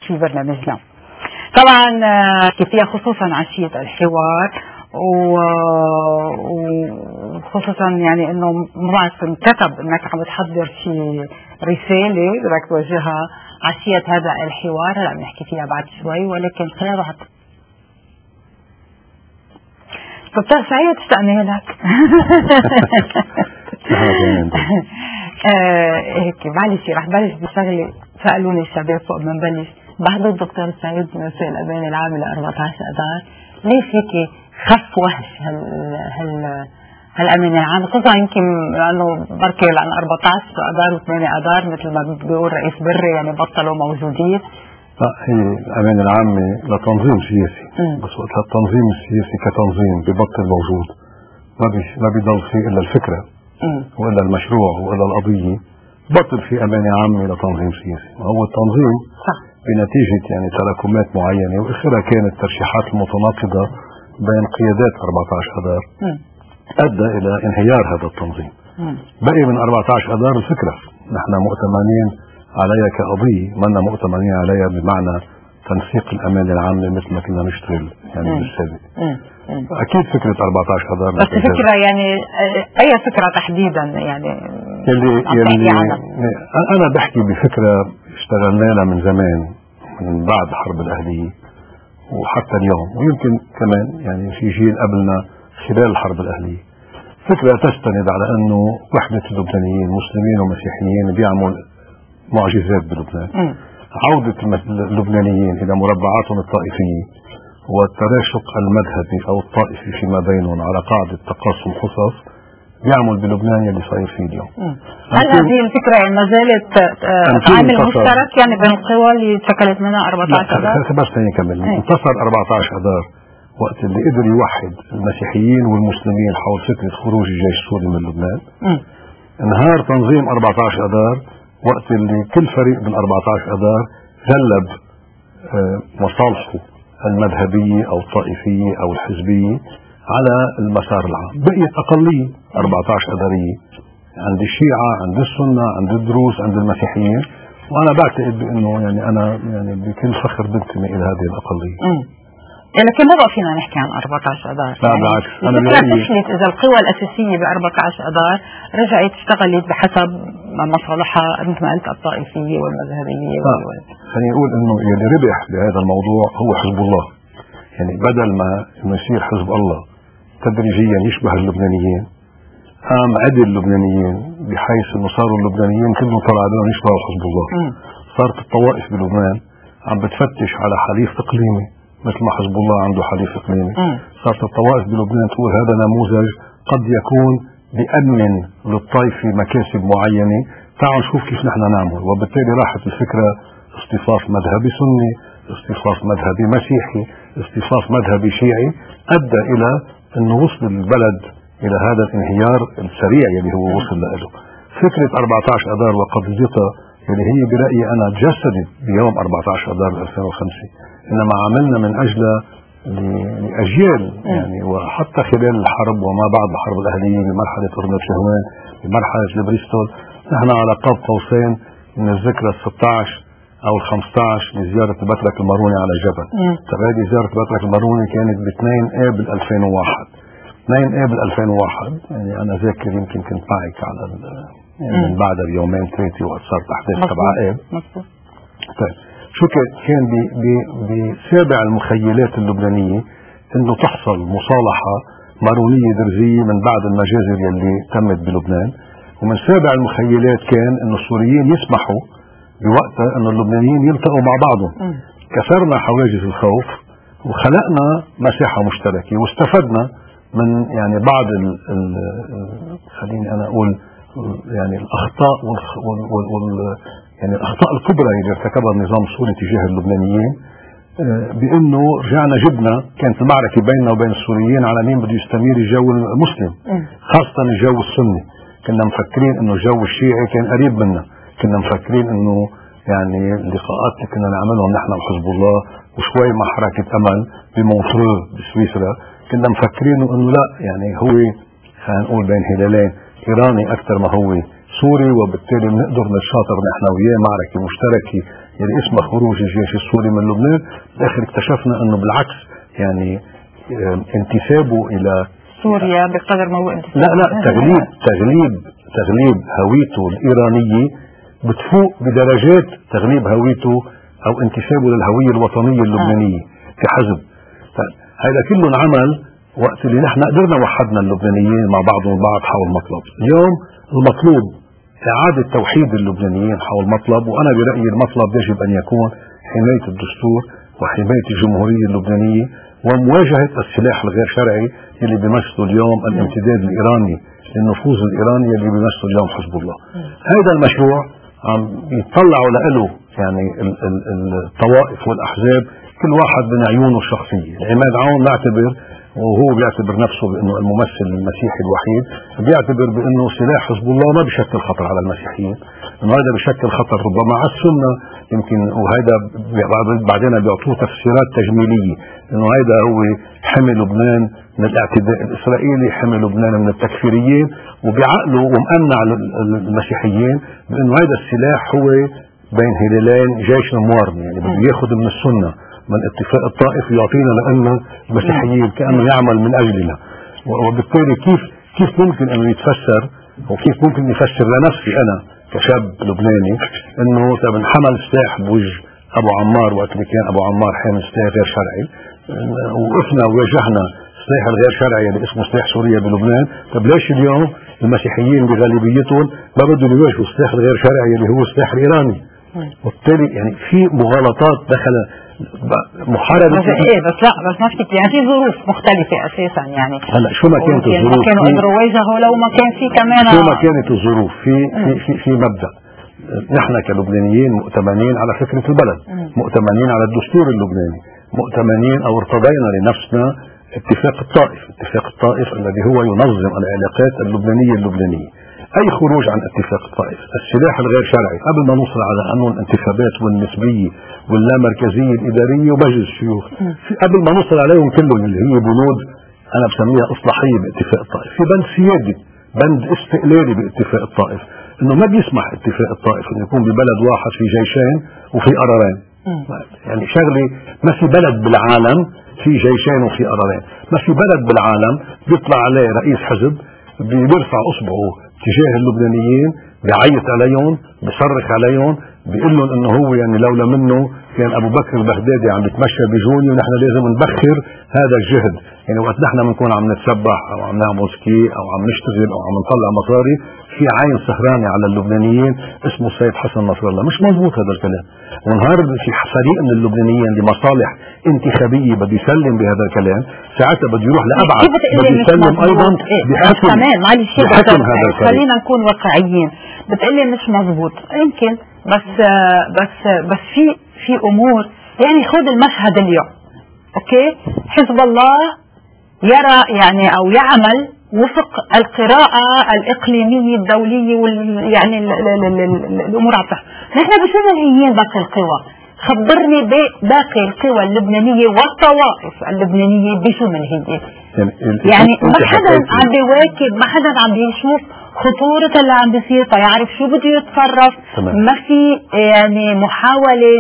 في برنامجنا. طبعا كيفية خصوصا عشية الحوار وخصوصا يعني انه ما بعرف انكتب انك عم تحضر شي رسالة بدك توجهها عشية هذا الحوار، هلا بنحكي فيها بعد شوي، ولكن خلينا نروح دكتور سعيد اشتقنا لك. هيك معلش رح بلش بشغله سألوني الشباب فوق ما نبلش، بحضر دكتور سعيد بمساء الأمان العام ل 14 أذار، ليش هيك خف وهش هالأمان العام؟ خصوصا يمكن لأنه بركي لأن 14 أذار و8 أذار مثل ما بيقول رئيس بري يعني بطلوا موجودين. لا، هي الأمان العامة لتنظيم سياسي، بس وقت التنظيم السياسي كتنظيم ببطل موجود، ما بيضل فيه إلا الفكرة وإلا المشروع وإلا القضية، بطل في أمانة عامة لتنظيم سياسي. وهو التنظيم بنتيجة يعني تراكمات معينة وآخرها كانت الترشيحات المتناقضة بين قيادات 14 أذار أدى إلى انهيار هذا التنظيم. بقي من 14 أذار الفكرة، نحن مؤتمنين عليها كقضية، منا مؤتمنين عليها بمعنى تنسيق الأمانة العامة مثل ما كنا نشتغل يعني بالسابق. أكيد فكرة 14 أذار، بس فكرة يعني أي فكرة تحديدا يعني يلي أنا بحكي بفكرة اشتغلنا لها من زمان، من بعد الحرب الأهلية وحتى اليوم، ويمكن كمان يعني في جيل قبلنا خلال الحرب الأهلية. فكرة تستند على أنه وحدة اللبنانيين مسلمين ومسيحيين بيعمل معجزات بلبنان، عودة اللبنانيين إلى مربعاتهم الطائفية والتراشق المذهبي أو الطائفي فيما بينهم على قاعدة تقاسم حصص بيعمل بلبنان يلي صاير فيه اليوم. هل هذه الفكرة ما زالت عامل مشترك يعني بين القوى اللي شكلت منها 14 أذار؟ بس نكمل. انتصر 14 أذار وقت اللي قدر يوحد المسيحيين والمسلمين حول فكرة خروج الجيش السوري من لبنان. انهار تنظيم 14 أذار وقت اللي كل فريق من 14 أذار غلب مصالحه المذهبية أو الطائفية أو الحزبية على المسار العام. بقيت أقلية 14 أذارية عند الشيعة، عند السنة، عند الدروز، عند المسيحيين، وأنا بعتقد بأنه يعني أنا يعني بكل فخر بنتمي إلى هذه الأقلية. لكن ما بقى فينا نحكي عن 14 أذار. لا بالعكس، أنا فشلت إذا القوى الأساسية ب 14 أذار رجعت اشتغلت بحسب مصالحها مثل ما قلت الطائفية والمذهبية. خليني أقول إنه اللي ربح بهذا الموضوع هو حزب الله. يعني بدل ما يصير حزب الله تدريجيا يشبه اللبنانيين، قام عدل اللبنانيين بحيث انه صاروا اللبنانيين كلهم طلع عليهم يشبهوا حزب الله. صارت الطوائف بلبنان عم بتفتش على حليف اقليمي مثل ما حزب الله عنده حليف اقليمي. صارت الطوائف بلبنان تقول هذا نموذج قد يكون بيأمن للطائفة مكاسب معينة، تعالوا نشوف كيف نحن نعمل. وبالتالي راحت الفكرة اصطفاف مذهبي سني، اصطفاف مذهبي مسيحي، اصطفاف مذهبي شيعي، ادى الى انه وصل البلد الى هذا الانهيار السريع اللي هو وصل له. فكرة 14 أذار وقضيتها اللي هي برأيي انا تجسدت بيوم 14 أذار 2005، انما عملنا من اجل لاجيال يعني، وحتى خلال الحرب وما بعد الحرب الاهلية بمرحلة أورنوت شهوان بمرحلة البريستول، نحن على قاب قوسين من الذكرى 16 او ال 15 لزيارة بطرك الماروني على الجبل. هذه زيارة بطرك الماروني كانت ب 2 ابل 2001. 2 ابل 2001 يعني انا ذاكر يمكن كنت معك على يعني من بعدها بيومين 3 وقت صارت احداث 7 اب. طيب شو كان بسابع المخيلات اللبنانية انه تحصل مصالحة مارونية درزية من بعد المجازر يلي تمت بلبنان، ومن سابع المخيلات كان انه السوريين يسمحوا بوقتها انه اللبنانيين يلتقوا مع بعضهم. كسرنا حواجز الخوف وخلقنا مساحة مشتركة واستفدنا من يعني بعض خليني انا اقول يعني الاخطاء يعني الاخطاء الكبرى اللي ارتكبها النظام السوري تجاه اللبنانيين، بانه رجعنا جبنا كانت المعركة بيننا وبين السوريين على مين بده يستمر الجو المسلم، خاصة الجو السني. كنا مفكرين انه الجو الشيعي كان قريب منا، كنا مفكرين انه يعني اللقاءات اللي كنا نعملهم نحن وحزب الله وشوي مع حركة امل بمونترو بسويسرا كنا مفكرين انه لا يعني هو خلينا نقول بين هلالين ايراني اكثر ما هو سوري، وبالتالي بنقدر نتشاطر نحن وياه معركة مشتركة اللي اسمها خروج الجيش السوري من لبنان. بالاخر اكتشفنا انه بالعكس يعني انتسابه الى سوريا بقدر ما هو انتساب لا تغليب هويته الإيرانية بتفوق بدرجات تغليب هويته أو انتسابه للهوية الوطنية اللبنانية كحزب. هذا كله انعمل وقت اللي نحن قدرنا وحدنا اللبنانيين مع بعضهم البعض حول مطلب. اليوم المطلوب إعادة توحيد اللبنانيين حول مطلب، وأنا برأيي المطلب يجب أن يكون حماية الدستور وحماية الجمهورية اللبنانية ومواجهة السلاح الغير شرعي اللي بيمثله اليوم الامتداد الإيراني للنفوذ الإيراني اللي بيمثله اليوم حزب الله. هذا المشروع عم يطلعوا له يعني الطوائف والأحزاب كل واحد من عيونه الشخصية. عماد عون نعتبر وهو بيعتبر نفسه بأنه الممثل المسيحي الوحيد، بيعتبر بأنه سلاح حزب الله ما بيشكل خطر على المسيحيين، انه هذا بيشكل خطر ربما على السنة يمكن، وهذا بعدين بيعطوه تفسيرات تجميلية انه هذا هو حمي لبنان من الاعتداء الاسرائيلي، حمي لبنان من التكفيريين، وبعقله ومأمنع المسيحيين بانه هذا السلاح هو بين هلالين جيش الموارنة، يعني بده ياخذ من السنة من اتفاق الطائف يعطينا لأنه المسيحيين كأنه يعمل من أجلنا. وبالتالي كيف ممكن أنه يتفسر وكيف ممكن يفسر لنفسي أنا كشاب لبناني أنه طب انحمل سلاح بوجه أبو عمار وقت اللي كان أبو عمار حامل سلاح غير شرعي، وقفنا وواجهنا السلاح الغير شرعي اللي اسمه سلاح سوريا بلبنان، طب ليش اليوم المسيحيين بغالبيتهم ما بدهم يواجهوا السلاح الغير شرعي اللي هو السلاح الإيراني؟ وبالتالي يعني في مغالطات دخل محاربة. بس ما فيك يعني في ظروف مختلفة أساسا يعني. هلا شو ما كانت الظروف كانوا قدروا يواجهوا لو ما كان في كمان شو ما كانت الظروف في مبدأ نحن كلبنانيين مؤتمنين على فكرة البلد، مؤتمنين على الدستور اللبناني، مؤتمنين أو ارتضينا لنفسنا اتفاق الطائف الذي هو ينظم العلاقات اللبنانية. أي خروج عن اتفاق الطائف، السلاح الغير شرعي، قبل ما نوصل على قانون الانتخابات والنسبية واللامركزية الإدارية ومجلس الشيوخ، قبل ما نوصل عليهم كلهم اللي هي بنود أنا بسميها إصلاحية باتفاق الطائف، في بند سيادي، بند استقلالي باتفاق الطائف، إنه ما بيسمح اتفاق الطائف إنه يكون ببلد واحد في جيشين وفي قرارين. يعني شغلة ما في بلد بالعالم في جيشين وفي قرارين، ما في بلد بالعالم بيطلع عليه رئيس حزب بيرفع اصبعه تجاه اللبنانيين، بيعيط عليهم، بيصرخ عليهم، بيقول لهم انه هو يعني لولا منه كان ابو بكر البغدادي عم يتمشى بجوني ونحن لازم نبخر هذا الجهد. يعني وقت نحن بنكون عم نتسبح او عم نعمل سكي او عم نشتغل او عم نطلع مصاري في عين سهرانه على اللبنانيين اسمه السيد حسن نصر الله. مش مضبوط هذا الكلام. ونهار في فريق من اللبنانيين لمصالح انتخابيه بده يسلم بهذا الكلام، ساعتها بده يروح لابعد، بده يسلم ايضا بحكم كمان معلش بحكم هذا الفريق. خلينا نكون واقعيين. بتقلي مش مضبوط يمكن، بس في امور يعني خذ المشهد اليوم اوكي، حزب الله يرى يعني او يعمل وفق القراءة الإقليمية الدولية يعني الأمور عم تحصل. نحن بشو منهيين باقي القوى؟ خبرني باقي القوى اللبنانية والطوائف اللبنانية بشو منهيين؟ يعني ما حدا عم بيواكب، ما حدا عم بيشوف خطورة اللي عم بيصير فيعرف شو بده يتصرف. ما في يعني محاولة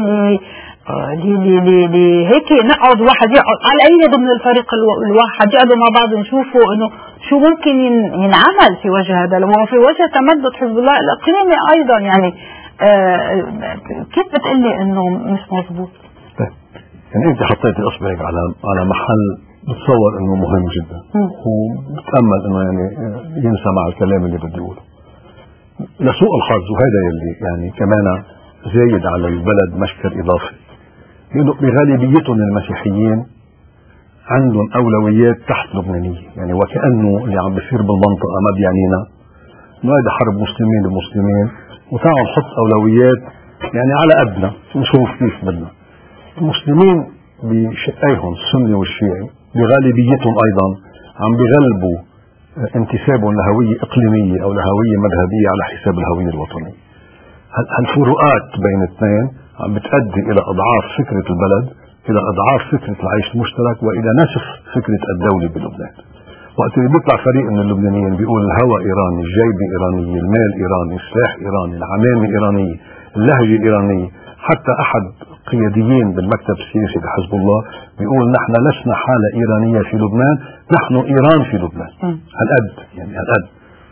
هيك نقعد واحد يقعد على اي ضمن الفريق الواحد يقعدوا مع بعض نشوفوا انه شو ممكن ينعمل في وجه هذا وفي وجه تمدد حزب الله الاقليمي ايضا. يعني كيف بتقلي انه مش مضبوط؟ يعني انت حطيتي اصبعك على محل بتصور انه مهم جدا، وبتامل انه يعني ينسى مع الكلام اللي بدي اقوله. لسوء الحظ وهذا يلي يعني كمان زايد على البلد مشكل اضافي، لانه بغالبيتهم المسيحيين عندهم اولويات تحت لبنانيه، يعني وكانه اللي عم بيصير بالمنطقه ما بيعنينا، انه هيدا حرب مسلمين بمسلمين وتعالوا نحط اولويات يعني على قدنا نشوف كيف بدنا. المسلمين بشقيهم السني والشيعي بغالبيتهم ايضا عم بيغلبوا انتسابهم لهويه اقليميه او لهويه مذهبيه على حساب الهويه الوطنيه. هالفروقات بين الاثنين عم بتؤدي الى اضعاف فكره البلد، الى اضعاف فكره العيش المشترك، والى نسف فكره الدوله بلبنان. وقت اللي بيطلع فريق من اللبنانيين بيقول الهوى ايراني، الجيبه ايرانيه، المال ايراني، السلاح ايراني، العمامه ايرانيه، اللهجه ايرانيه، حتى أحد قياديين بالمكتب السياسي بحزب الله بيقول نحن لسنا حالة إيرانية في لبنان، نحن إيران في لبنان. هالقد يعني هالقد.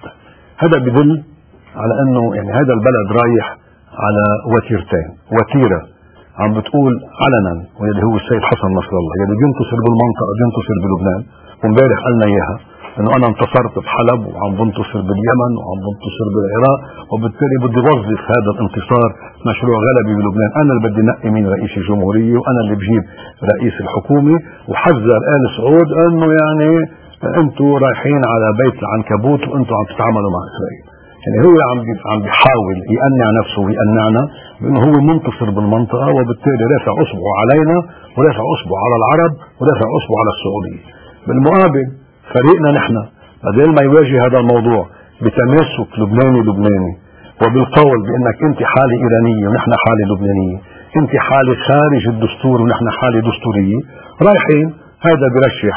هذا بدل على أنه يعني هذا البلد رايح على وتيرتين، وتيرة عم بتقول علنا واللي هو السيد حسن نصر الله يلي بينتصر بالمنطقة بينتصر بلبنان، وامبارح قالنا إياها انه انا انتصرت بحلب وعم بنتصر باليمن وعم بنتصر بالعراق، وبالتالي بدي وظف هذا الانتصار مشروع غلبي بلبنان، انا اللي بدي نقي مين رئيس الجمهورية وانا اللي بجيب رئيس الحكومة. وحذر آل سعود انه يعني انتم رايحين على بيت العنكبوت وانتم عم تتعاملوا مع اسرائيل. يعني هو عم بيحاول يقنع نفسه ويقنعنا بانه هو منتصر بالمنطقة، وبالتالي رافع اصبعه علينا ورافع اصبعه على العرب ورافع اصبعه على السعودية. بالمقابل فريقنا نحن بدل ما يواجه هذا الموضوع بتماسك لبناني وبالقول بانك انت حالة ايرانية ونحن حالة لبنانية، انت حالة خارج الدستور ونحن حالة دستورية، رايحين هذا برشح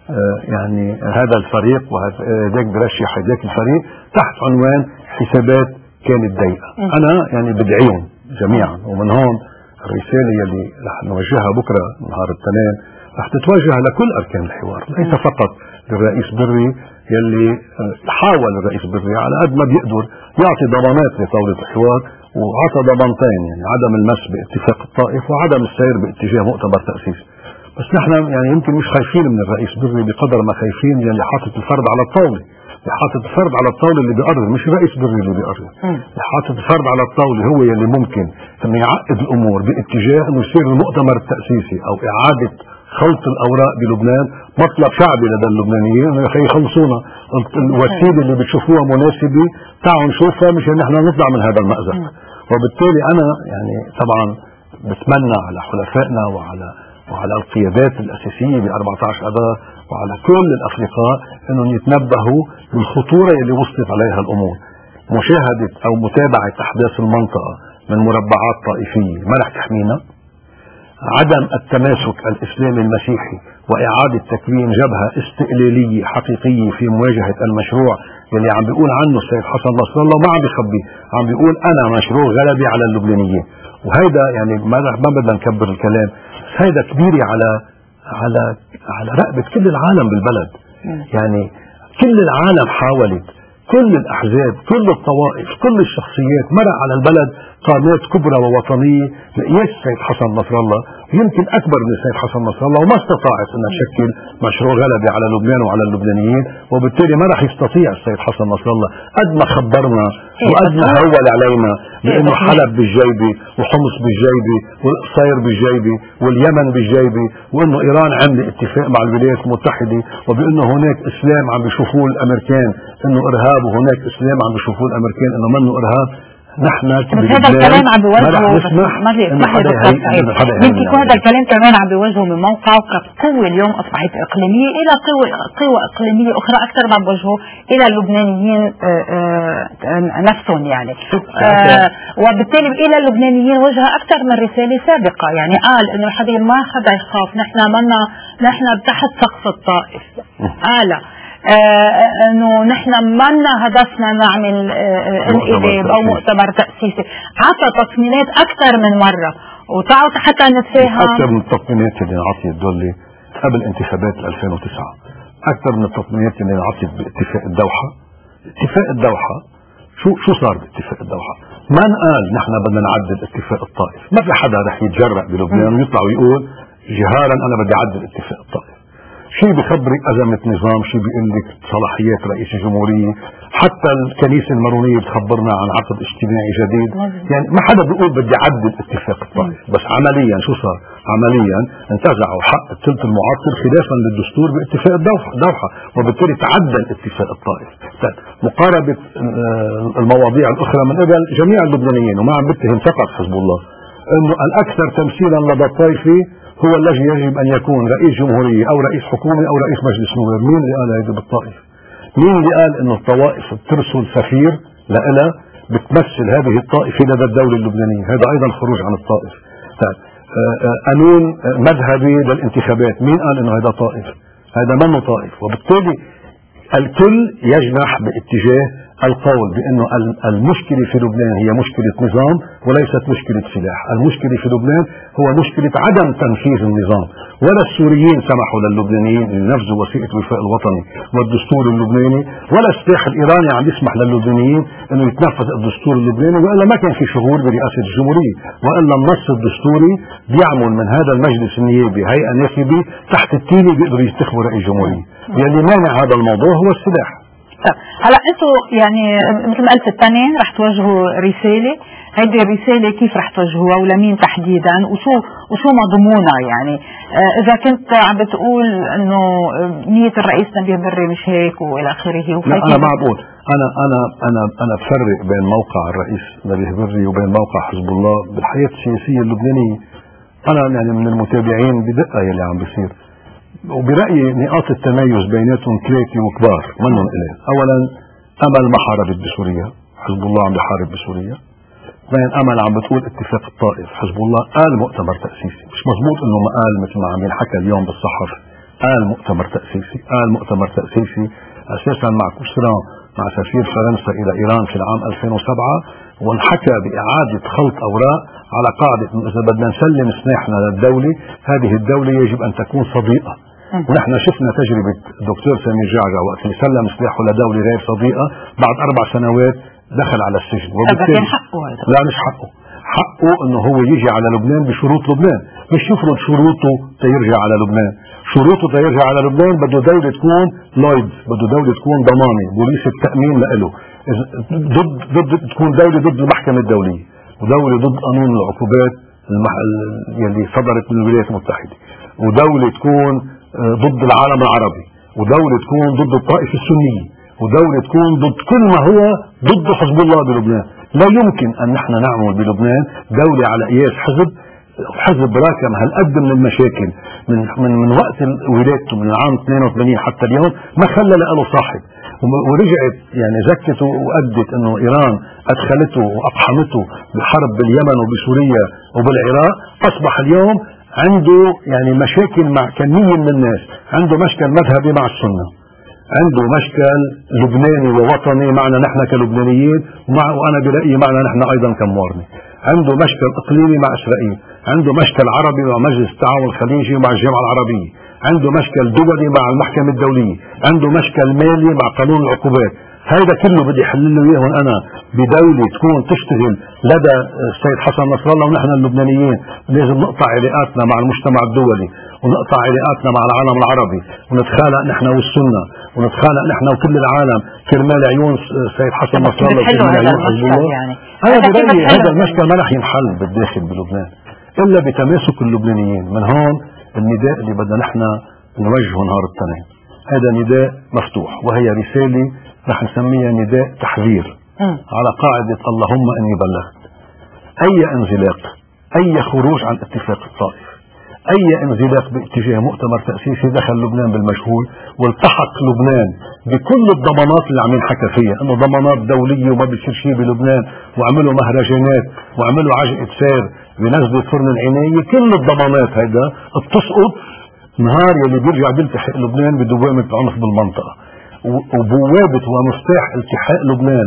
يعني هذا الفريق وهذاك برشح هذاك الفريق تحت عنوان حسابات كانت ضيقة. انا يعني بدعيهم جميعا، ومن هون الرسالة يلي رح نوجهها بكرة نهار الاثنين رح تتوجه لكل اركان الحوار، ليس فقط للرئيس بري يلي حاول الرئيس بري على قد ما بيقدر يعطي ضمانات لطاولة الحوار، وعطى ضمانتين يعني عدم المس باتفاق الطائف وعدم السير باتجاه مؤتمر تأسيس. بس نحن يعني يمكن مش خايفين من الرئيس بري بقدر ما خايفين يلي حاطط الفرد على الطاولة، اللي حاطط الفرد على الطاولة اللي بيقرر، مش الرئيس بري اللي بيقرر، اللي حاطط الفرد على الطاولة هو يلي ممكن انه يعقد الامور باتجاه انه يصير المؤتمر التأسيسي او اعادة خلط الاوراق بلبنان مطلب شعبي لدى اللبنانيين، يا اخي خلصونا الوسيله اللي بتشوفوها مناسبه تعالوا نشوفها مشان نحن نطلع من هذا المأزق. وبالتالي انا يعني طبعا بتمنى على حلفائنا وعلى القيادات الاساسيه ب 14 اذار وعلى كل الافرقاء انهم يتنبهوا للخطوره اللي وصلت عليها الامور. مشاهده او متابعه احداث المنطقه من مربعات طائفيه ما رح تحمينا. عدم التماسك الإسلامي المسيحي وإعادة تكوين جبهة استقلالية حقيقية في مواجهة المشروع اللي عم بيقول عنه السيد حسن نصر الله، ما عم بيخبيه، عم بيقول أنا مشروع غلبي على اللبنانيين. وهيدا يعني ما بدنا نكبر الكلام، هيدا كبيرة على رقبة كل العالم بالبلد. يعني كل العالم حاولت، كل الأحزاب، كل الطوائف، كل الشخصيات مرق على البلد قامات كبرى ووطنية لقياس السيد حسن نصر الله، يمكن أكبر من السيد حسن نصر الله، وما استطاعت أن تشكل مشروع غلبي على لبنان وعلى اللبنانيين. وبالتالي ما راح يستطيع السيد حسن نصر الله قد ما خبرنا وقد ما هول علينا بأنه حلب بالجيبة وحمص بالجيبة والقصير بالجيبة واليمن بالجيبة، وأنه إيران عملت اتفاق مع الولايات المتحدة، وبأنه هناك إسلام عم بيشوفوه الأمريكان أنه إرهاب، وهناك إسلام عم بيشوفوه الأمريكان أنه منه إرهاب. نحن بس هذا الكلام عم بيوجهه يمكن هذا الكلام كمان عم بيوجهه من موقع قوة اليوم أصبحت إقليمية إلى قوة إقليمية أخرى أكثر ما بوجهه إلى اللبنانيين نفسهم يعني. وبالتالي إلى اللبنانيين وجه أكثر من رسالة سابقة، يعني قال إنه الحبيب ما حدا يخاف، نحن تحت سقف الطائف، قال انه نحن منا هدفنا نعمل انقلاب او مؤتمر تأسيسي، عطى تطمينات اكثر من مرة، وتعالوا حتى نتفاهم اكثر من التطمينات اللي انعطيت دولي قبل انتخابات 2009، اكثر من التطمينات اللي انعطيت باتفاق الدوحة. اتفاق الدوحة شو صار باتفاق الدوحة؟ من قال نحن بدنا نعدل اتفاق الطائف؟ ما في حدا رح يتجرأ بلبنان ويطلع ويقول جهارا انا بدي اعدل اتفاق الطائف. شيء بخبرك أزمة نظام، شيء بيقول لك صلاحيات رئيس الجمهورية، حتى الكنيسة المارونية بتخبرنا عن عقد اجتماعي جديد. يعني ما حدا بيقول بدي عدل اتفاق الطائف، بس عمليا شو صار؟ عمليا انتزعوا حق الثلث المعطل خلافا للدستور باتفاق الدوحة، وبالتالي تعدل اتفاق الطائف. مقاربة المواضيع الأخرى من قبل جميع اللبنانيين، وما عم بتهم فقط حزب الله، انه الأكثر تمثيلا لدى الطائفة هو الذي يجب أن يكون رئيس جمهورية أو رئيس حكومة أو رئيس مجلس نواب. مين اللي قال هذا بالطائف؟ مين اللي قال إنه الطوائف بترسل سفير لها بتمثل هذه الطائفة لدى الدولة اللبنانية؟ هذا أيضا خروج عن الطائف. قانون مذهبي للانتخابات، مين قال إنه هذا طائف؟ هذا منه طائف. وبالتالي الكل يجنح باتجاه القول بأنه المشكلة في لبنان هي مشكلة نظام وليست مشكلة سلاح. المشكلة في لبنان هو مشكلة عدم تنفيذ النظام. ولا السوريين سمحوا للبنانيين أن ينفذوا وثيقة الوفاق الوطني والدستور اللبناني، ولا السلاح الإيراني عم يسمح للبنانيين أنه يتنفذ الدستور اللبناني، وإلا ما كان في شغور برئاسة الجمهورية، وإلا النص الدستوري بيعمل من هذا المجلس النيابي هيئة ناخبة تحت التيني بيقدروا ينتخبوا رئيس جمهورية. يعني مانع هذا الموضوع هو السلاح. هلا انتم يعني مثل ما قلت الثاني رح توجهوا رساله، هيدي الرساله كيف رح توجهوها ولمين تحديدا وشو مضمونها؟ يعني اذا كنت عم بتقول انه نيه الرئيس نبيه بري مش هيك والى اخره. لا انا ما بقول، انا بفرق بين موقع الرئيس نبيه بري وبين موقع حزب الله بالحياه السياسيه اللبنانيه. انا يعني من المتابعين بدقه يلي عم بيصير، وبرأيي نقاط التميز بيناتهم ثلاثة وكبار منهم إلين. أولا أمل ما حاربت بسوريا، حزب الله عم بيحارب بسوريا. اثنين أمل عم بتقول اتفاق الطائف، حزب الله قال مؤتمر تأسيسي، مش مضبوط إنه ما قال مثل ما عم ينحكى اليوم بالصحف، قال مؤتمر تأسيسي، قال مؤتمر تأسيسي أساسا مع كوسران مع سفير فرنسا إلى إيران في العام 2007، وانحكى بإعادة خلط أوراق على قاعدة إنه إذا بدنا نسلم سلاحنا للدولة، هذه الدولة يجب أن تكون صديقة. ونحن شفنا تجربة الدكتور سمير جعجع وقت اللي سلم سلاحه لدولة غير صديقة بعد 4 سنوات دخل على السجن. وبالتالي حقه هذا. لا مش حقه، حقه انه هو يجي على لبنان بشروط لبنان، مش يفرض شروطه تيرجع على لبنان. شروطه تيرجع على لبنان بده دولة تكون لويد، بده دولة تكون ضمانة، بوليس التأمين لإله، ضد تكون دولة ضد المحكمة الدولية، ودولة ضد قانون العقوبات يلي صدرت من الولايات المتحدة، ودولة تكون ضد العالم العربي، ودولة تكون ضد الطائفة السنية، ودولة تكون ضد كل ما هو ضد حزب الله بلبنان. لا يمكن أن نحن نعمل بلبنان دولة على قياس حزب راكم هالقد من المشاكل من وقت ولادته من العام 82 حتى اليوم ما خلى له صاحب، ورجعت يعني زكت وأدت انه ايران ادخلته واقحمته بالحرب باليمن وبسوريا وبالعراق. اصبح اليوم عنده يعني مشاكل مع كمية من الناس، عنده مشكل مذهبي مع السنة، عنده مشكل لبناني ووطني معنا نحن كلبنانيين، وانا برأيي معنا نحن ايضا كمواطنين، عنده مشكل اقليمي مع اسرائيل، عنده مشكل عربي مع مجلس التعاون الخليجي ومع الجامعة العربية، عنده مشكل دولي مع المحكمة الدولية، عنده مشكل مالي مع قانون العقوبات. هذا كله بدي احل له اياه انا بدولة تكون تشتغل لدى السيد حسن نصر الله. ونحن اللبنانيين لازم نقطع علاقاتنا مع المجتمع الدولي، ونقطع علاقاتنا مع العالم العربي، ونتخانق نحن والسنة، ونتخانق نحن وكل العالم كرمال عيون السيد حسن نصر الله وكرمال عيون حزب الله. انا برأيي هذا المشكل ما رح ينحل بالداخل بلبنان الا بتماسك اللبنانيين. من هون النداء اللي بدنا نحن نوجهه نهار الاثنين، هذا نداء مفتوح، وهي رسالة رح نسميها نداء تحذير على قاعدة اللهم اني بلغت. اي انزلاق، اي خروج عن اتفاق الطائف، اي انزلاق باتجاه مؤتمر تأسيسي دخل لبنان بالمجهول، والتحق لبنان بكل الضمانات اللي عم ينحكى فيها انه ضمانات دولية وما بيصير شيء بلبنان، وعملوا مهرجانات وعملوا عجقة سير بنزلة فرن العناية، كل الضمانات هيدا بتسقط نهار يلي بيرجع بيلتحق لبنان بدوامة عنف بالمنطقة. وبوابة ومفتاح التحاق لبنان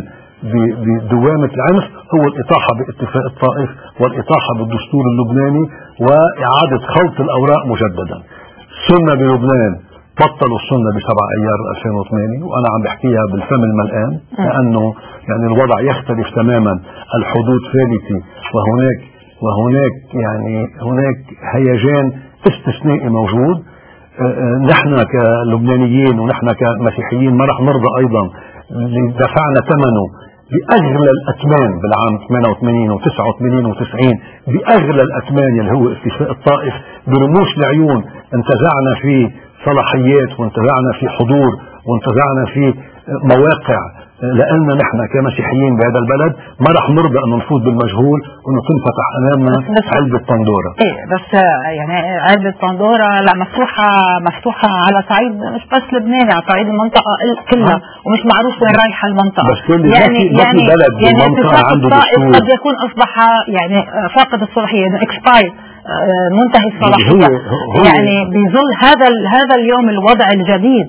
بدوامة العنف هو الإطاحة باتفاق الطائف والإطاحة بالدستور اللبناني وإعادة خلط الأوراق مجددا. السنة بلبنان بطلوا السنة ب7 أيار 2008، وأنا عم بحكيها بالفم الملآن لأنه يعني الوضع يختلف تماما، الحدود ثابتة، وهناك يعني هناك هيجان استثنائي موجود. نحن كلبنانيين ونحن كمسيحيين ما رح نرضى ايضا اللي دفعنا ثمنه باغلى الاثمان بالعام 88 و89 و90، باغلى الاثمان اللي هو اتفاق الطائف، برموش العيون انتزعنا فيه صلاحيات وانتزعنا فيه حضور وانتزعنا فيه مواقع، لأن نحن كمسيحيين بهذا البلد ما رح نرضى أن نفوت بالمجهول وأنه تنفتح أمامنا علبة بندورة. إيه بس يعني علبة بندورة لا مفتوحة على صعيد مش بس لبناني، على صعيد المنطقة كلها، ومش معروف وين رايحة المنطقة. بس يعني بلد بالمنطقة عنده دستور قد يكون أصبح يعني فاقد الصلاحية، يعني اكسباير، منتهي الصلاحية. يعني بظل هذا اليوم الوضع الجديد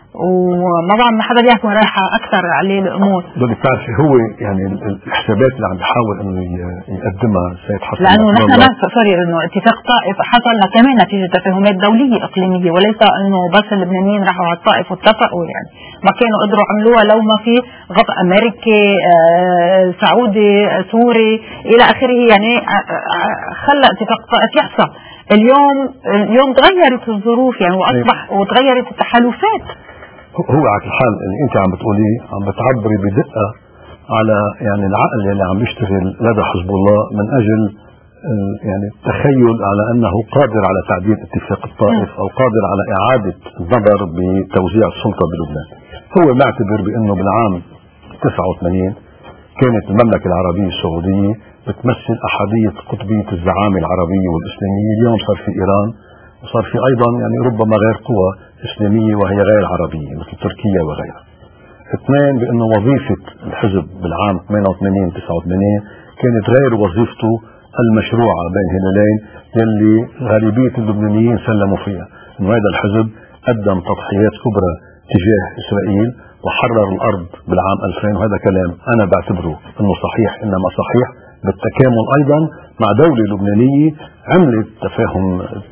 وما بعرف ما حدا بيحكي رايحة أكثر عليه الأمور. بدك تعرفي هو يعني الحسابات اللي عم بيحاول إنه يقدمها السيد حسن، لأنه نحن سوري إنه اتفاق طائف حصلنا كمان نتيجة تفاهمات دولية إقليمية، وليس إنه بس اللبنانيين راحوا على الطائف واتفقوا، يعني ما كانوا قدروا عملوها لو ما في غطاء أمريكي سعودي سوري إلى آخره، يعني خلى اتفاق طائف يحصل. اليوم تغيرت الظروف يعني وأصبح وتغيرت التحالفات. هو على الحال اللي انت عم بتقوليه عم بتعبري بدقة على يعني العقل اللي عم يشتغل لدى حزب الله من اجل يعني التخيل على انه قادر على تعديل اتفاق الطائف او قادر على اعادة النظر بتوزيع السلطة بلبنان. هو معتبر بانه بالعام 89 كانت المملكة العربية السعودية بتمثل احادية قطبية الزعامة العربية والاسلامية. اليوم صار في ايران وصار في ايضا يعني ربما غير قوى اسلاميه وهي غير عربيه مثل تركيا وغيرها. اثنين بانه وظيفه الحزب بالعام 88 89 كانت غير وظيفته المشروعه بين هلالين يلي غالبيه اللبنانيين سلموا فيها، انه هذا الحزب قدم تضحيات كبرى تجاه اسرائيل وحرر الارض بالعام 2000، وهذا كلام انا بعتبره انه صحيح، انما صحيح بالتكامل ايضا مع دوله لبنانيه عملت تفاهم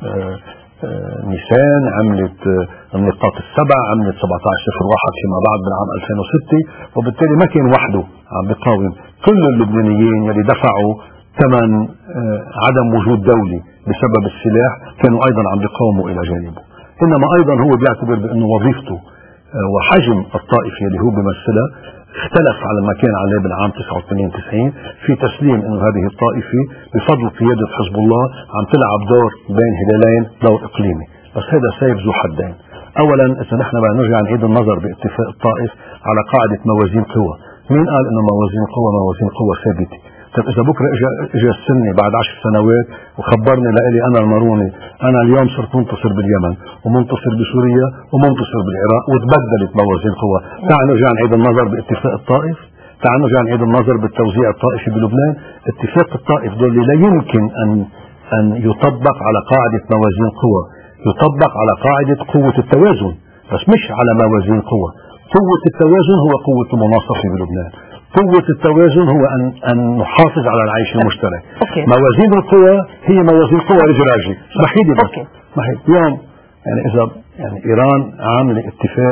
نيسان، عملت النقاط السبع، عملت 17/01 فيما بعد بالعام 2006، وبالتالي ما كان وحده عم بيقاوم. كل اللبنانيين يلي دفعوا ثمن عدم وجود دولة بسبب السلاح كانوا ايضا عم بيقاوموا الى جانبه. انما ايضا هو بيعتبر بانه وظيفته وحجم الطائفة اللي هو بيمثلها اختلف على ما كان عليه بالعام 89-90 في تسليم انه هذه الطائفة بفضل قيادة حزب الله عم تلعب دور بين هلالين، دور اقليمي. بس هذا سيف ذو حدين. اولا اذا نحن بدنا نرجع نعيد النظر باتفاق الطائف على قاعدة موازين قوى. مين قال انه موازين قوى ثابتة؟ طيب اذا بكره اجى السني بعد 10 سنوات وخبرني لإلي انا الماروني انا اليوم صرت منتصر باليمن ومنتصر بسوريا ومنتصر بالعراق وتبدلت موازين قوى، تعال نرجع نعيد النظر باتفاق الطائف، تعال نرجع نعيد النظر بالتوزيع الطائفي بلبنان. اتفاق الطائف دول لا يمكن ان يطبق على قاعدة موازين قوى، يطبق على قاعدة قوة التوازن، بس مش على موازين قوى. قوة التوازن هو قوة المناصفة بلبنان، قوة التوازن هو أن نحافظ على العيش المشترك. موازين القوى هي موازين قوى رجراجي. اسمحي لي بس اليوم يعني إذا يعني إيران عاملة اتفاق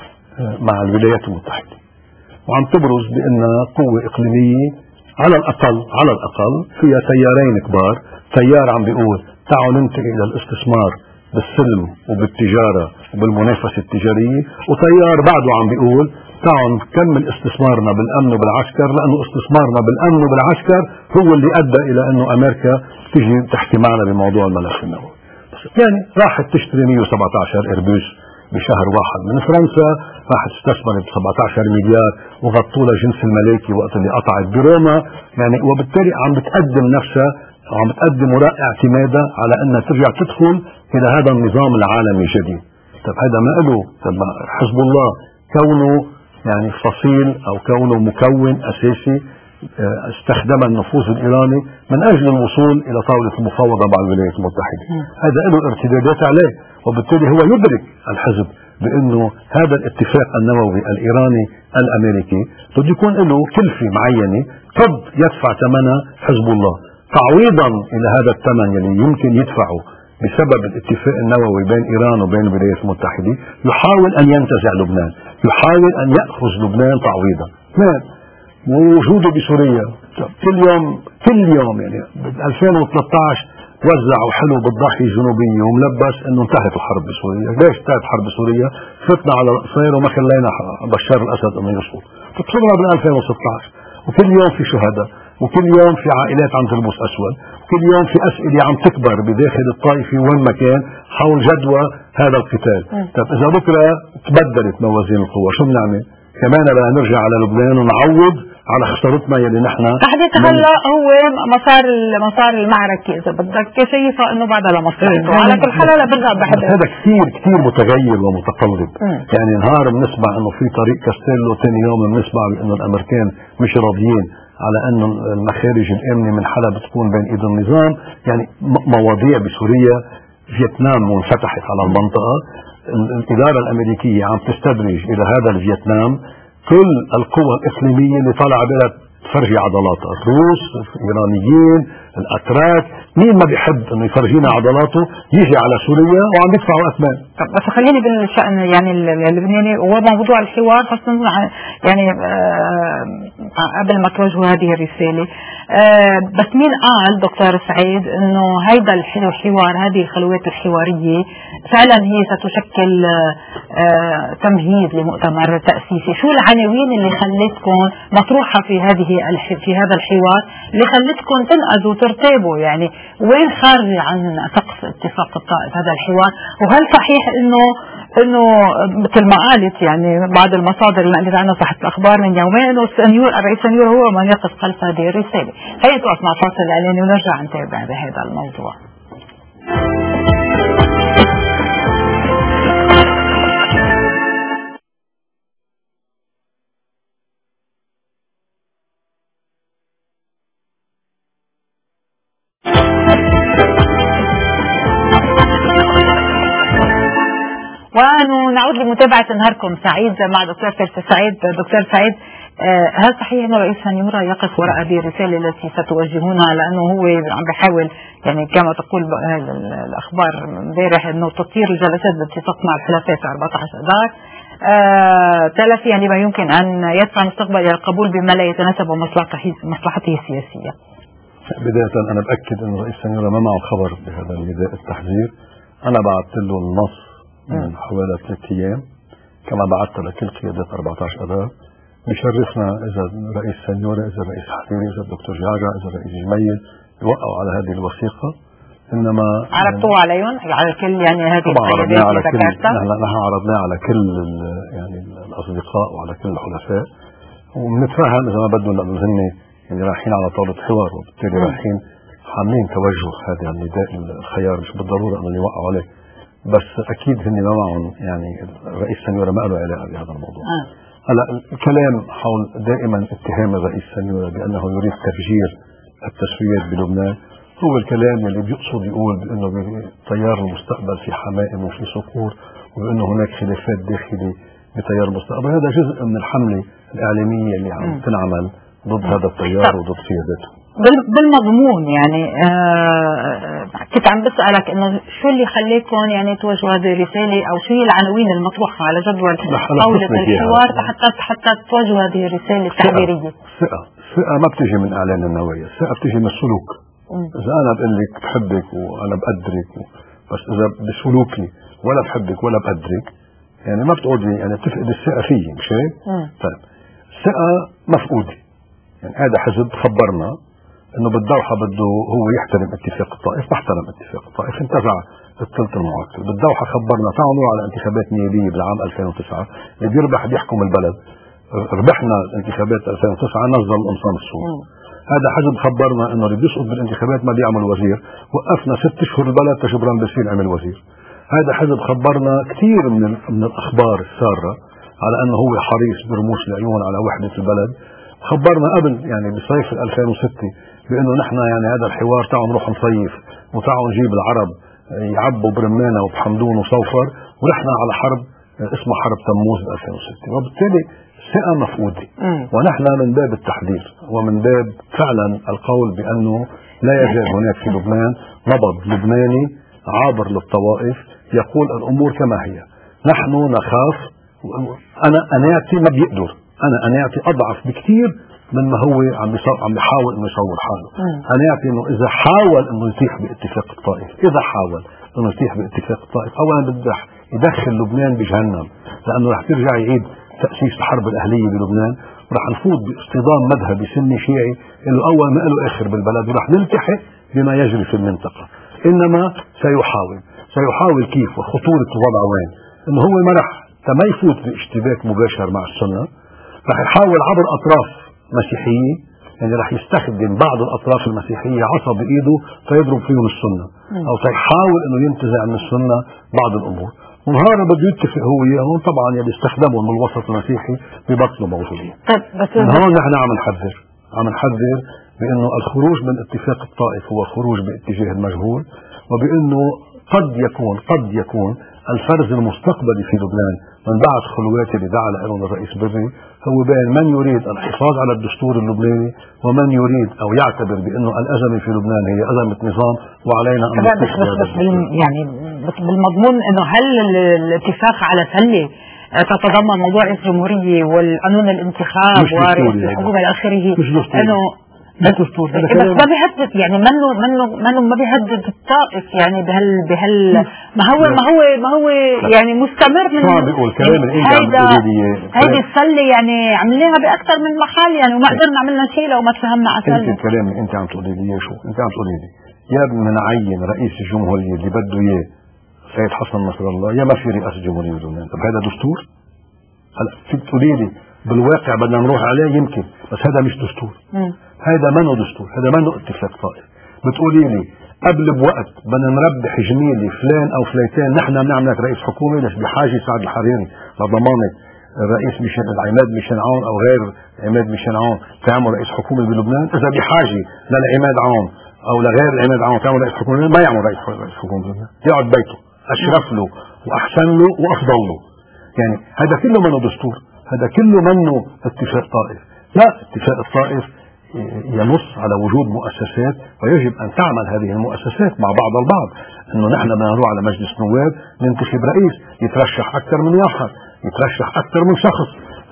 مع الولايات المتحدة وعم تبرز بأنها قوة إقليمية على الأقل فيها تيارين كبار، تيار عم بيقول تعالوا ننتقل إلى الاستثمار بالسلم وبالتجارة وبالمنافسة التجارية، وتيار بعده عم بيقول تعالوا نكمل استثمارنا بالأمن وبالعسكر، لأنه استثمارنا بالأمن وبالعسكر هو اللي أدى إلى أنه أمريكا تيجي تحكي معنا بموضوع الملف النووي. يعني راحت تشتري 117 إيربوس بشهر واحد من فرنسا، راحت استثمرت 17 مليار وغطوا لها جنس الملائكي وقت اللي قطعت بروما، يعني وبالتالي عم بتقدم نفسها وعم بتقدم وراء اعتمادها على أنها ترجع تدخل إلى هذا النظام العالمي الجديد. طب هذا ما له، طب حزب الله كونه يعني فصيل أو كونه مكون أساسي استخدم النفوذ الإيراني من أجل الوصول إلى طاولة المفاوضة مع الولايات المتحدة، هذا له ارتدادات عليه، وبالتالي هو يدرك الحزب بأنه هذا الاتفاق النووي الإيراني الأمريكي قد يكون له كلفة معينة قد يدفع ثمنها حزب الله. تعويضا إلى هذا الثمن الذي يمكن يدفعه بسبب الاتفاق النووي بين إيران وبين الولايات المتحدة، يحاول أن ينتزع لبنان، يحاول أن يأخذ لبنان تعويضا. ووجوده بسوريا كل يوم يعني 2013 وزعوا حلو بالضاحية الجنوبية وملبس انه انتهت الحرب بسوريا. ليش انتهت حرب بسوريا؟ فتنا على القصير وما خلينا بشار الاسد انه يسقط. فتصورنا بال 2016 وكل يوم في شهداء، وكل يوم في عائلات عم تلبس اسود، وكل يوم في اسئله عم تكبر بداخل الطائفه وين ما كان حول جدوى هذا القتال. طيب اذا بكره تبدلت موازين القوى شو بنعمل؟ كمان بدنا نرجع على لبنان ونعوض على خسارتنا يلي نحن حديث هلا هو مسار المعركه اذا بدك شايفه انه بعدها لمصلحته. على كل حال هلا برجع بحدث هذا كثير متغير ومتقلب. يعني نهار بنسمع انه في طريق كاستيلو، ثاني يوم بنسمع انه الامريكان مش راضيين على انه المخارج الامنه من حلب تكون بين ايد النظام. يعني مواضيع بسوريا، فيتنام منفتحت على المنطقه، الإدارة الأمريكية عم تستدرج إلى هذا الفيتنام كل القوى الإقليمية اللي طالعة بها تفرجي عضلاتها، الروس، الإيرانيين، الأتراك، مين ما بيحب إنه يفرجينا عضلاته يجي على سوريا وعم يدفعوا أثمان. بس خليني بالشأن يعني اللبناني وموضوع الحوار، خاصة يعني قبل ما توجهوا هذه الرسالة، بس مين قال دكتور سعيد إنه هيدا الحوار، هذه الخلوات الحوارية فعلا هي ستشكل تمهيد لمؤتمر تأسيسي؟ شو العناوين اللي خلتكم مطروحة في هذا الحوار اللي خلتكم تنقذوا وترتابوا؟ يعني وين خارج عن سقف اتفاق الطائف هذا الحوار؟ وهل صحيح انه مثل ما قالت يعني بعض المصادر اللي قالت عنها صحة الأخبار من يومين انه الرئيس سنيور هو من يقف خلف هذه الرسالة؟ هيا نتوقف مع فاصل اعلاني ونرجع نتابع بهذا الموضوع. ونعود لمتابعة نهاركم سعيد مع دكتور سعيد. دكتور سعيد، هل صحيح أن رئيس سنيورة يقف وراء هذه الرسالة التي ستوجهونها، لأنه هو عم بيحاول يعني كما تقول الأخبار امبارح أنه تطير الجلسات باتفاق مع الحلفاء في 14 أذار تلافيا لما يمكن أن يدفع المستقبل إلى القبول بما لا يتناسب مصلحته السياسية؟ بداية أنا بأكد أن رئيس سنيورة ما معه خبر بهذا النداء التحذير. أنا بعثت له النص من حوالي 3 أيام كما بعثت لكل قيادات 14 أذار. بشرفنا إذا الرئيس سنيورة، إذا الرئيس حفيري، إذا الدكتور جعجع، إذا الرئيس جميل يوقعوا على هذه الوثيقة. إنما عرضتوا عليهم على الكل يعني هذه القيادات اللي ذكرتها؟ نحن عرضناه على كل يعني الأصدقاء وعلى كل الحلفاء، وبنتفاهم إذا ما بدهم لأنه هن يعني رايحين على طاولة حوار، وبالتالي رايحين حاملين توجه هذا النداء الخيار، مش بالضرورة أنه يوقعوا عليه، بس أكيد هن ما معهم يعني الرئيس سنيورة ما له علاقة بهذا الموضوع. هلا الكلام حول دائما اتهام الرئيس سنيورة بأنه يريد تفجير التسويات بلبنان هو الكلام اللي بيقصد يقول بأنه تيار المستقبل في حمائم وفي صقور، وبأنه هناك خلافات داخلي بتيار المستقبل. هذا جزء من الحملة الإعلامية اللي عم تنعمل ضد هذا التيار وضد قيادته. بالمضمون يعني كنت عم بسألك انه شو اللي خليكم يعني توجهوا هذه الرسالة، او شو هي العناوين المطروحة على جدول طاولة الحوار حتى توجهوا هذه الرسالة التعبيرية؟ ثقة ما بتجي من اعلان النوايا، ثقة بتجي من السلوك. اذا انا بقول لك بحبك وانا بقدرك، بس اذا بسلوكي ولا بحبك ولا بقدرك يعني ما بتقعدي يعني بتفقد الثقة فيي، مش هيك؟ طيب الثقة مفقودة. يعني هذا حزب خبرنا انه بالدوحة بده هو يحترم اتفاق الطائف، ما احترم اتفاق الطائف، انتزع الثلث المعاكس. بالدوحة خبرنا تعالوا نروح على انتخابات نيابية بالعام 2009 اللي بيربح بيحكم البلد. ربحنا الانتخابات 2009 نظم القمصان السود. هذا حزب خبرنا انه اللي بيسقط بالانتخابات ما بيعمل وزير، وقفنا 6 اشهر البلد تجبران بسيل عمل وزير. هذا حزب خبرنا كثير من الاخبار السارة على انه هو حريص برموش العيون على وحدة البلد. خبرنا قبل يعني بصيف 2006 بانه نحن يعني هذا الحوار تعالوا نروح نصيف وتعالوا نجيب العرب يعبوا برمانة وبحمدون وصوفر، ورحنا على حرب اسمها حرب تموز ب 2006. وبالتالي ثقة مفقودة. ونحن من باب التحذير ومن باب فعلا القول بانه لا يزال هناك في لبنان نبض لبناني عابر للطوائف يقول الامور كما هي. نحن نخاف، انا اناتي ما بيقدر، انا اناتي اضعف بكثير مما هو عم بيحاول انه يصور حاله. اناتي انه اذا حاول انه يطيح باتفاق الطائف، اذا حاول انه يطيح باتفاق الطائف، اولا بده يدخل لبنان بجهنم، لانه رح ترجع يعيد تاسيس الحرب الاهليه بلبنان، ورح نفوت باصطدام مذهبي سني شيعي انه اول ما له اخر بالبلد، ورح نلتحق بما يجري في المنطقه. انما سيحاول كيف وخطوره الوضع وين؟ انه هو ما رح ما يفوت باشتباك مباشر مع السنه، رح يحاول عبر اطراف مسيحيه، يعني رح يستخدم بعض الاطراف المسيحيه عصا بايده فيضرب فيهم السنه، او سيحاول انه ينتزع من السنه بعض الامور. ونهار بده يتفق هو وياهم طبعا يلي استخدموا من الوسط المسيحي ببطلوا موجودين. من هون نحن عم نحذر بانه الخروج من اتفاق الطائف هو خروج باتجاه المجهول، وبانه قد يكون الفرز المستقبلي في لبنان من بعد خلوات اللي دعا لهم الرئيس بري هو بين من يريد الحفاظ على الدستور اللبناني ومن يريد أو يعتبر بأنه الأزمة في لبنان هي أزمة نظام وعلينا أن يعني بالمضمون أنه هل الاتفاق على سلة تتضمن موضوع رئيس الجمهورية والقانون الانتخاب ورئيس الحكومة إلى آخره إنه بس ما بيهدد يعني منه ما بيهدد الطائف يعني بهال ما هو يعني مستمر من هيدي السله يعني عملناها باكثر من محل يعني وما قدرنا عملنا شيء لو ما تفهمنا على السله. الكلام اللي انت عم تقولي لي شو انت عم تقولي لي يا بنعين رئيس الجمهوريه اللي بده اياه سيد حسن نصر الله يا ما في رئاسه جمهوريه بلبنان. طب هذا دستور؟ هلا فيك تقولي لي بالواقع بدنا نروح عليه يمكن بس هذا مش دستور. هذا منه دستور، هذا منه اتفاق طائف. بتقولي لي قبل بوقت بدنا نربح جميلي فلان او فليتين نحن بنعملك رئيس حكومه ليش بحاجه سعد الحريري لضمانه الرئيس ميشيل عماد ميشيل عون او غير عماد ميشيل عون تعمل رئيس حكومه بلبنان. اذا بحاجه للعماد عون او لغير العماد عون تعمل رئيس حكومه ما يعمل رئيس حكومه بلبنان، يقعد بيته اشرف له واحسن له وافضل له. يعني هذا كله منه دستور، هذا كله منه اتفاق طائف. لا، اتفاق الطائف ينص على وجود مؤسسات ويجب أن تعمل هذه المؤسسات مع بعض البعض. أنه نحن بدنا نروح على مجلس نواب ننتخب رئيس يترشح أكثر من واحد، يترشح أكثر من شخص،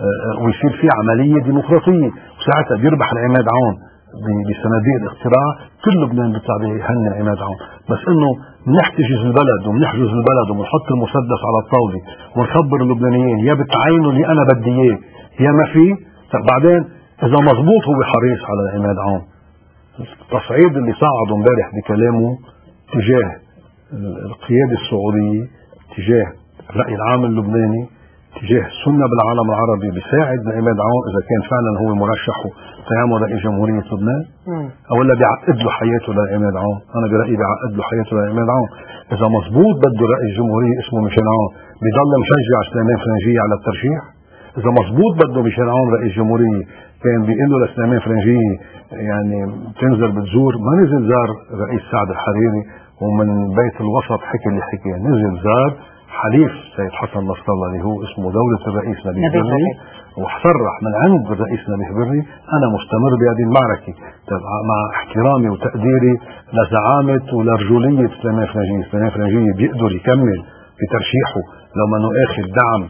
ويصير في عملية ديمقراطية، وساعتها بيربح العماد عون بصناديق الاقتراع. كل لبنان بيطلع بيهني عماد عون. بس انه بنحتجز البلد وبنحجز البلد وبنحط المسدس على الطاوله ونخبر اللبنانيين يا بتعينوا اللي انا بدي اياه يا ما في. بعدين اذا مضبوط هو حريص على عماد عون. التصعيد اللي صعده امبارح بكلامه تجاه القياده السعوديه، تجاه الراي العام اللبناني، تجاه السنه بالعالم العربي بيساعد عماد عون اذا كان فعلا هو مرشحه تيعمل رئيس جمهوريه لبنان او ولا بيعقد له حياته لعماد عون. انا برايي بيعقد له حياته لعماد عون. اذا مضبوط بده رئيس جمهوريه اسمه ميشيل عون بيضل مشجع سليمان فرنجيه على الترشيح. اذا مضبوط بده ميشيل عون رئيس جمهوريه كان بيقول له لسليمان فرنجيه يعني بتنزل بتزور. ما نزل زار رئيس سعد الحريري ومن بيت الوسط حكي اللي حكي، نزل زار حليف سيد حسن نصر الله اللي هو اسمه دولة الرئيس نبيه بري، وصرح من عند الرئيس نبيه بري أنا مستمر بهذه المعركة مع احترامي وتقديري لزعامة ولرجولية سليمان فرنجية. سليمان فرنجية بيقدر يكمل بترشيحه لو ما انه اخذ دعم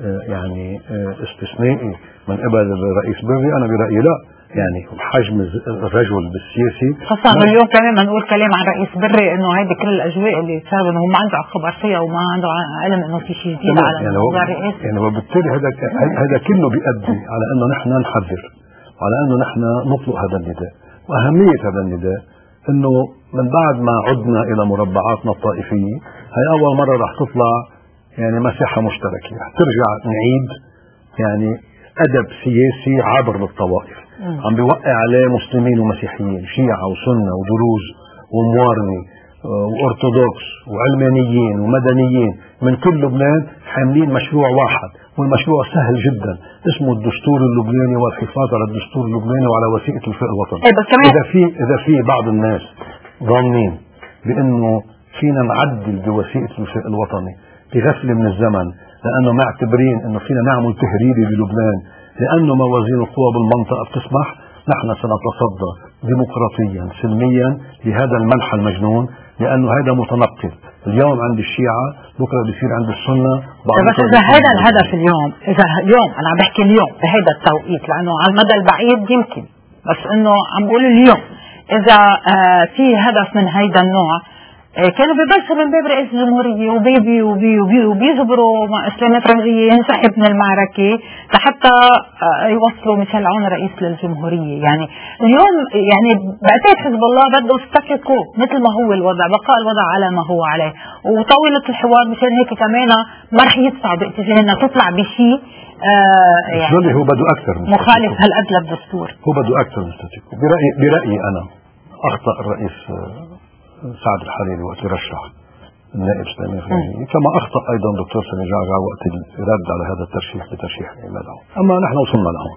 يعني استثنائي من قبل الرئيس بري. أنا برأيي لا، يعني حجم الرجل بالسياسي خاصة اليوم كمان ما نقول كلام عن رئيس بري انه هيدي كل الاجواء اللي بسبب انه ما عنده خبر فيها وما عنده علم انه في شيء جديد على موضوع الرئيس. يعني وبالتالي هذا كله بيؤدي على انه نحن نحذر وعلى انه نحن نطلق هذا النداء. واهمية هذا النداء انه من بعد ما عدنا الى مربعاتنا الطائفية هي اول مرة رح تطلع يعني مساحة مشتركة، رح ترجع نعيد يعني ادب سياسي عابر للطوائف عم بيوقع عليه مسلمين ومسيحيين، شيعة وسنة ودروز وموارني وارثوذكس وعلمانيين ومدنيين من كل لبنان حاملين مشروع واحد، والمشروع سهل جدا اسمه الدستور اللبناني والحفاظ على الدستور اللبناني وعلى وثيقة الفئة الوطني. إذا في بعض الناس ظانين بأنه فينا نعدل بوثيقة الفئة الوطني بغفلة من الزمن لأنه معتبرين أنه فينا نعمل تهريبي بلبنان لأنه موازين القوى بالمنطقة بتسمح، نحن سنتصدى ديمقراطيا سلميا لهذا المنحى المجنون لأنه هذا متنقل. اليوم عند الشيعة بكرة بيصير عند السنة. بس إذا هذا الهدف إذا اليوم أنا عم بحكي اليوم بهذا التوقيت لأنه على المدى البعيد يمكن، بس إنه عم بقول اليوم إذا في هدف من هذا النوع كانوا ببلشوا من باب رئيس الجمهورية وبيجبروا سليمان فرنجية ينسحب من المعركة لحتى يوصلوا ميشيل عون رئيس للجمهورية. يعني اليوم يعني بعتقد حزب الله بده ستاتيكو مثل ما هو الوضع، بقاء الوضع على ما هو عليه، وطاولة الحوار مشان هيك كمان ما رح يدفع باتجاه انها تطلع بشيء يعني هو بده اكثر من مخالف هالقد للدستور. هو بده اكثر من ستاتيكو. برأيي انا اخطأ الرئيس سعد الحريري وقت يرشح النائب سليمان فرنجية، كما اخطأ ايضا دكتور سامي جعجع وقت الرد على هذا الترشيح بترشيح عماد عون. اما نحن وصلنا لهون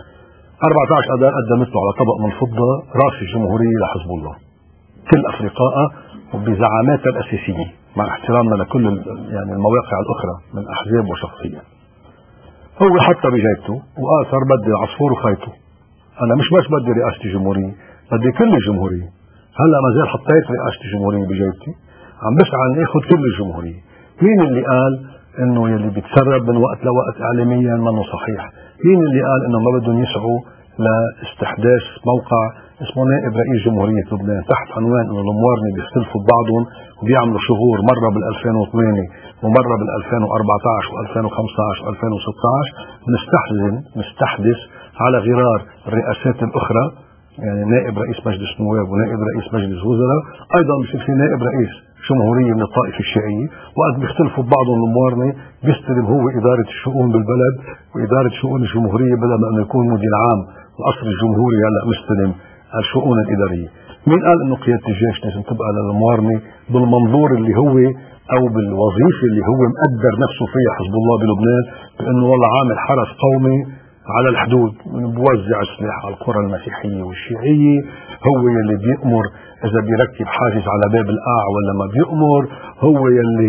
14 اذار قدمت له على طبق من فضة راس الجمهورية لحزب الله كل افرقائها وبزعاماتها الاساسية مع احترامنا لكل يعني المواقع الاخرى من احزاب وشخصيات. هو حطها بجيبته واثر بدي عصفور وخيطه. انا مش بس بدي رئاسة الجمهورية، بدي كل الجمهورية. هلا ما زال حطيت رئاسة الجمهورية بجيبتي، عم بسعى ان اخذ كل الجمهورية. مين اللي قال انه يلي بيتسرب من وقت لوقت اعلاميا منه صحيح؟ مين اللي قال انه ما بدهم يسعوا لاستحداث موقع اسمه نائب رئيس جمهورية لبنان تحت عنوان انه الموارنة بيختلفوا ببعضهم وبيعملوا شهور مرة بال 2008 ومرة بال 2014 و2015 و2016 نستحدث على غرار الرئاسات الاخرى، يعني نائب رئيس مجلس النواب ونائب رئيس مجلس الوزراء، ايضا بصير في نائب رئيس جمهورية من الطائفة الشيعية، وقت بيختلفوا ببعضهم الموارنة بيستلم هو إدارة الشؤون بالبلد وإدارة شؤون الجمهورية بدل ما انه يكون مدير عام القصر الجمهوري هلا مستلم الشؤون الإدارية. مين قال انه قيادة الجيش لازم تبقى للموارنة بالمنظور اللي هو او بالوظيفة اللي هو مقدر نفسه فيها حزب الله بلبنان، بانه والله عامل حرس قومي على الحدود بوزع سلاح على القرى المسيحية والشيعية، هو يلي بيأمر اذا بيركب حاجز على باب القاع ولا ما بيأمر، هو يلي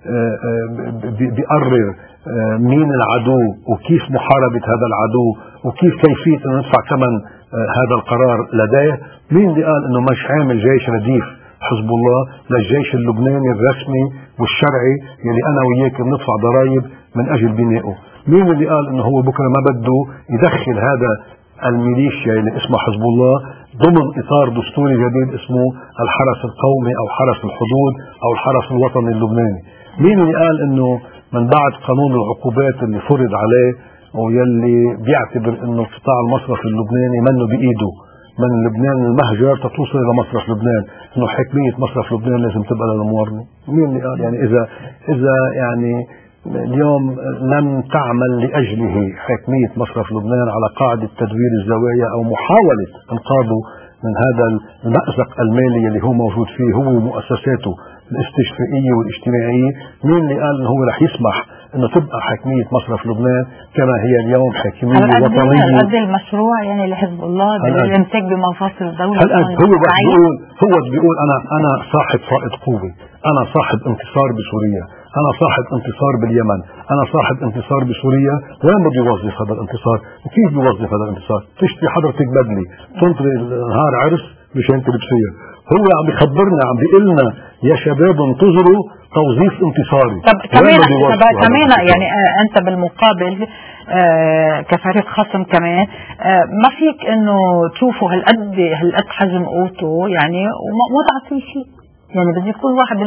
بيقرر مين العدو وكيف محاربة هذا العدو وكيف كيفية انه ندفع ثمن هذا القرار لديه. مين اللي قال انه مش عامل جيش رديف حزب الله للجيش اللبناني الرسمي والشرعي يلي انا وياك بندفع ضرائب من اجل بنائه؟ مين اللي قال انه هو بكره ما بده يدخل هذا الميليشيا اللي اسمه حزب الله ضمن اطار دستوري جديد اسمه الحرس القومي او حرس الحدود او الحرس الوطني اللبناني؟ مين اللي قال انه من بعد قانون العقوبات اللي فرض عليه ويلي بيعتبر انه القطاع المصرفي اللبناني منه بايده من لبنان المهجر تتوصل الى مصرف لبنان، انه حكمية مصرف لبنان لازم تبقى للموارنة؟ مين اللي قال؟ يعني اذا يعني اليوم لم تعمل لأجله حكمية مصرف لبنان على قاعدة تدوير الزوايا أو محاولة إنقاذه من هذا المأزق المالي اللي هو موجود فيه هو ومؤسساته الاستشفائية والاجتماعية، مين اللي قال إنه هو رح يسمح إنه تبقى حكمية مصرف لبنان كما هي اليوم حكمية وطنية؟ هل الدستور يعني لحزب الله بالامساك بمفاصل الدولة؟ هو بيقول أنا صاحب فائض قوة، أنا صاحب انتصار بسوريا، أنا صاحب انتصار باليمن، أنا صاحب انتصار بسوريا. وين بده يوظف هذا الانتصار؟ وكيف بيوظف هذا الانتصار؟ تشتري حضرتك بدلة تنطري نهار عرس مشان تلبسيها. هو عم بيخبرنا عم بيقلنا يا شباب انتظروا توظيف انتصاري. طب كمان يعني أنت بالمقابل كفريق خصم كمان ما فيك إنه تشوفوا هالقد حجم قوته يعني وما تعطيه شيء، يعني بده يكون واحد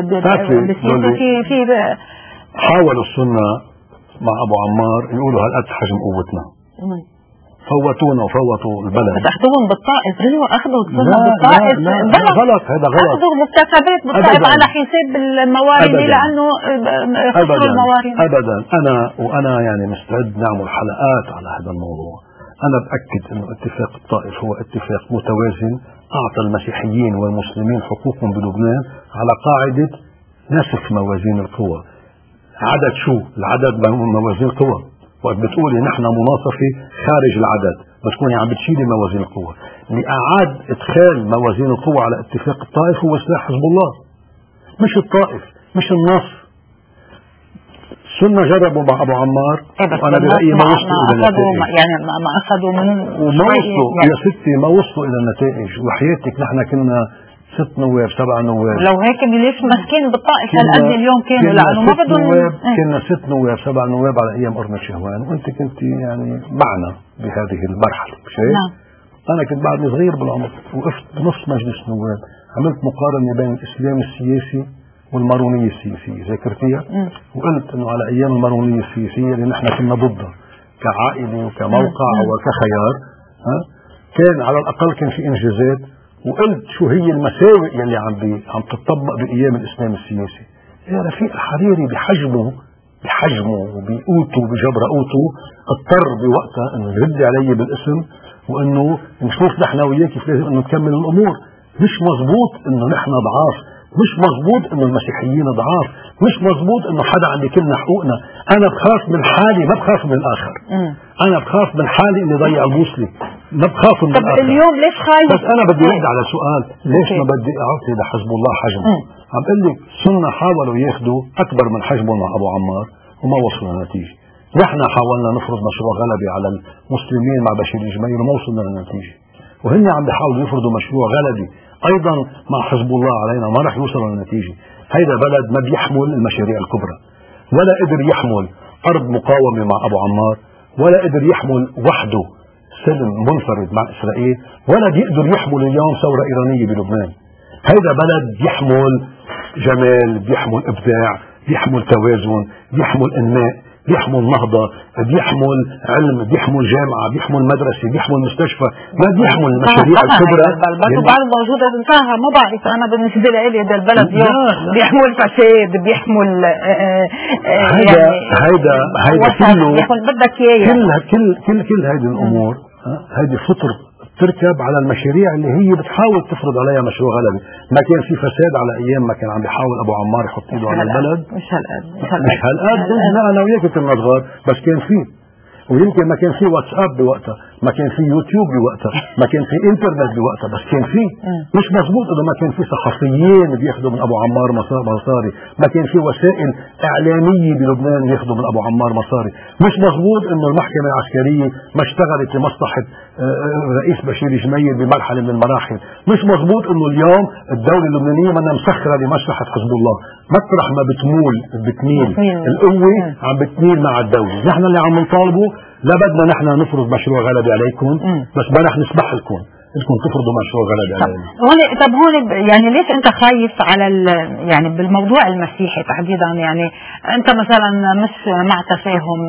في حاولوا السنة مع أبو عمار يقولوا هالقد حجم قوتنا، فوتونا وفوتوا البلد، بس أخذوهم بالطائف. أخذوا السنة بالطائف، لا غلط، هذا غلط. أخذوا مكتسبات بالطائف على حساب الموارد لأنه خسروا الموارد. أبدا. أنا يعني مستعد نعمل حلقات على هذا الموضوع. أنا بأكد أنه اتفاق الطائف هو اتفاق متوازن أعطى المسيحيين والمسلمين حقوقهم بلبنان على قاعدة نسف موازين القوى. عدد شو؟ العدد موازين القوى. وقت بتقولي نحن مناصفة خارج العدد بتكوني عم بتشيلي موازين القوى. لإعاد إدخال موازين القوى على اتفاق الطائف هو سلاح حزب الله، مش الطائف، مش النص. السنة جربوا مع أبو عمار وأنا برأيي ما وصلوا إلى النتائج. يعني ما أخذوا من وما وصلوا يا ستي، ما وصلوا إلى النتائج. وحياتك نحن كنا 6 نواب 7 نواب. لو هيك ليش مسكين بالطائف هالقد اليوم كانوا لأنه ما بدهم كنا 6 نواب 7 نواب على أيام أرميا شهوان، وأنت كنت يعني معنا بهذه المرحلة شيء. نعم. أنا كنت بعدني صغير بالعمر، وقفت بنص مجلس النواب، عملت مقارنة بين الإسلام السياسي والمارونية السياسية، ذكرتيها؟ وقلت انه على ايام المارونية السياسية اللي نحن كنا ضدها كعائلة وكموقع وكخيار، كان على الاقل كان في انجازات. وقلت شو هي المساوئ يلي عم تطبق بايام الاسلام السياسي. يا رفيق الحريري بحجمه وبقوته بجبرقوته اضطر بوقتها انه يرد علي بالاسم وانه نشوف نحن وياك كيف لازم انه نكمل الامور. مش مزبوط انه نحن ضعاف، مش مزبوط انه المسيحيين ضعاف، مش مزبوط انه حدا عم يكلنا حقوقنا. انا بخاف من حالي ما بخاف من الاخر. انا بخاف من حالي اني ضيع البوصلة. ما بخاف من طب اليوم ليش خايف؟ بس انا بدي ارد على سؤال ليش ما بدي اعطي لحزب الله حجم. عم بقول لك سنة حاولوا ياخذوا اكبر من حجمهم مع ابو عمار وما وصلوا لنتيجه. نحن حاولنا نفرض مشروع غلبي على المسلمين مع بشير الجميل وما وصلنا لنتيجه، وهن عم بيحاولوا يفرضوا مشروع غلبي ايضا مع حزب الله علينا ما راح يوصلوا لنتيجه. هيدا بلد ما بيحمل المشاريع الكبرى، ولا قدر يحمل ارض مقاومه مع ابو عمار، ولا قدر يحمل وحده سلم منفرد مع اسرائيل، ولا بيقدر يحمل اليوم ثوره ايرانيه بلبنان. هيدا بلد بيحمل جمال، بيحمل ابداع، بيحمل توازن، بيحمل انماء، بيحمل نهضة، بيحمل علم، بيحمل جامعة، بيحمل مدرسة، بيحمل مستشفى، ما بيحمل المشاريع الكبرى. برضه بعض موجودة انتهى، ما بعرف أنا بالنسبة لي ده البلد بيحمل فساد، بيحمل هيدا كله بدك إياه كل هذه الأمور هذه فطر تركب على المشاريع اللي هي بتحاول تفرض عليها مشروع غلبي. ما كان في فساد على ايام ما كان عم بيحاول ابو عمار يحط ايده على البلد، مش هالقد لا انا وياك كنا صغار بس كان فيه، ويمكن ما كان في واتساب بوقتها، ما كان في يوتيوب بوقتها، ما كان في انترنت بوقتها، بس كان في. مش مزبوط انه ما كان في صحفيين بياخذوا من ابو عمار مصاري، ما كان في وسائل اعلاميه بلبنان بياخذوا من ابو عمار مصاري، مش مزبوط انه المحكمه العسكريه ما اشتغلت لمصلحه رئيس بشير جميل بمرحله من المراحل، مش مزبوط انه اليوم الدوله اللبنانيه منا مسخره لمصلحه حزب الله، مطرح ما بتميل القوه عم بتميل مع الدوله. نحن اللي عم نطالبه لا بدنا نحن نفرض مشروع غلبي عليكم، بس بدنا نسمح لكم انكم تفرضوا مشروع غلبي علينا. طب هون يعني ليش انت خايف على يعني بالموضوع المسيحي تحديدا؟ يعني انت مثلا مش مع تفاهم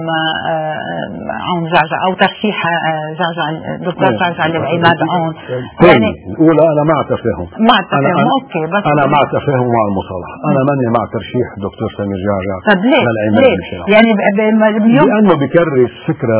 عون جعجع او ترشيح جعجع دكتور جعجع للعماد عون؟ يعني الاولى انا مع تفاهم، اوكي، بس انا مع تفاهم ومع المصالحه، انا ماني مع ترشيح دكتور سمير جعجع. طب ليه؟ يعني لانه بكرس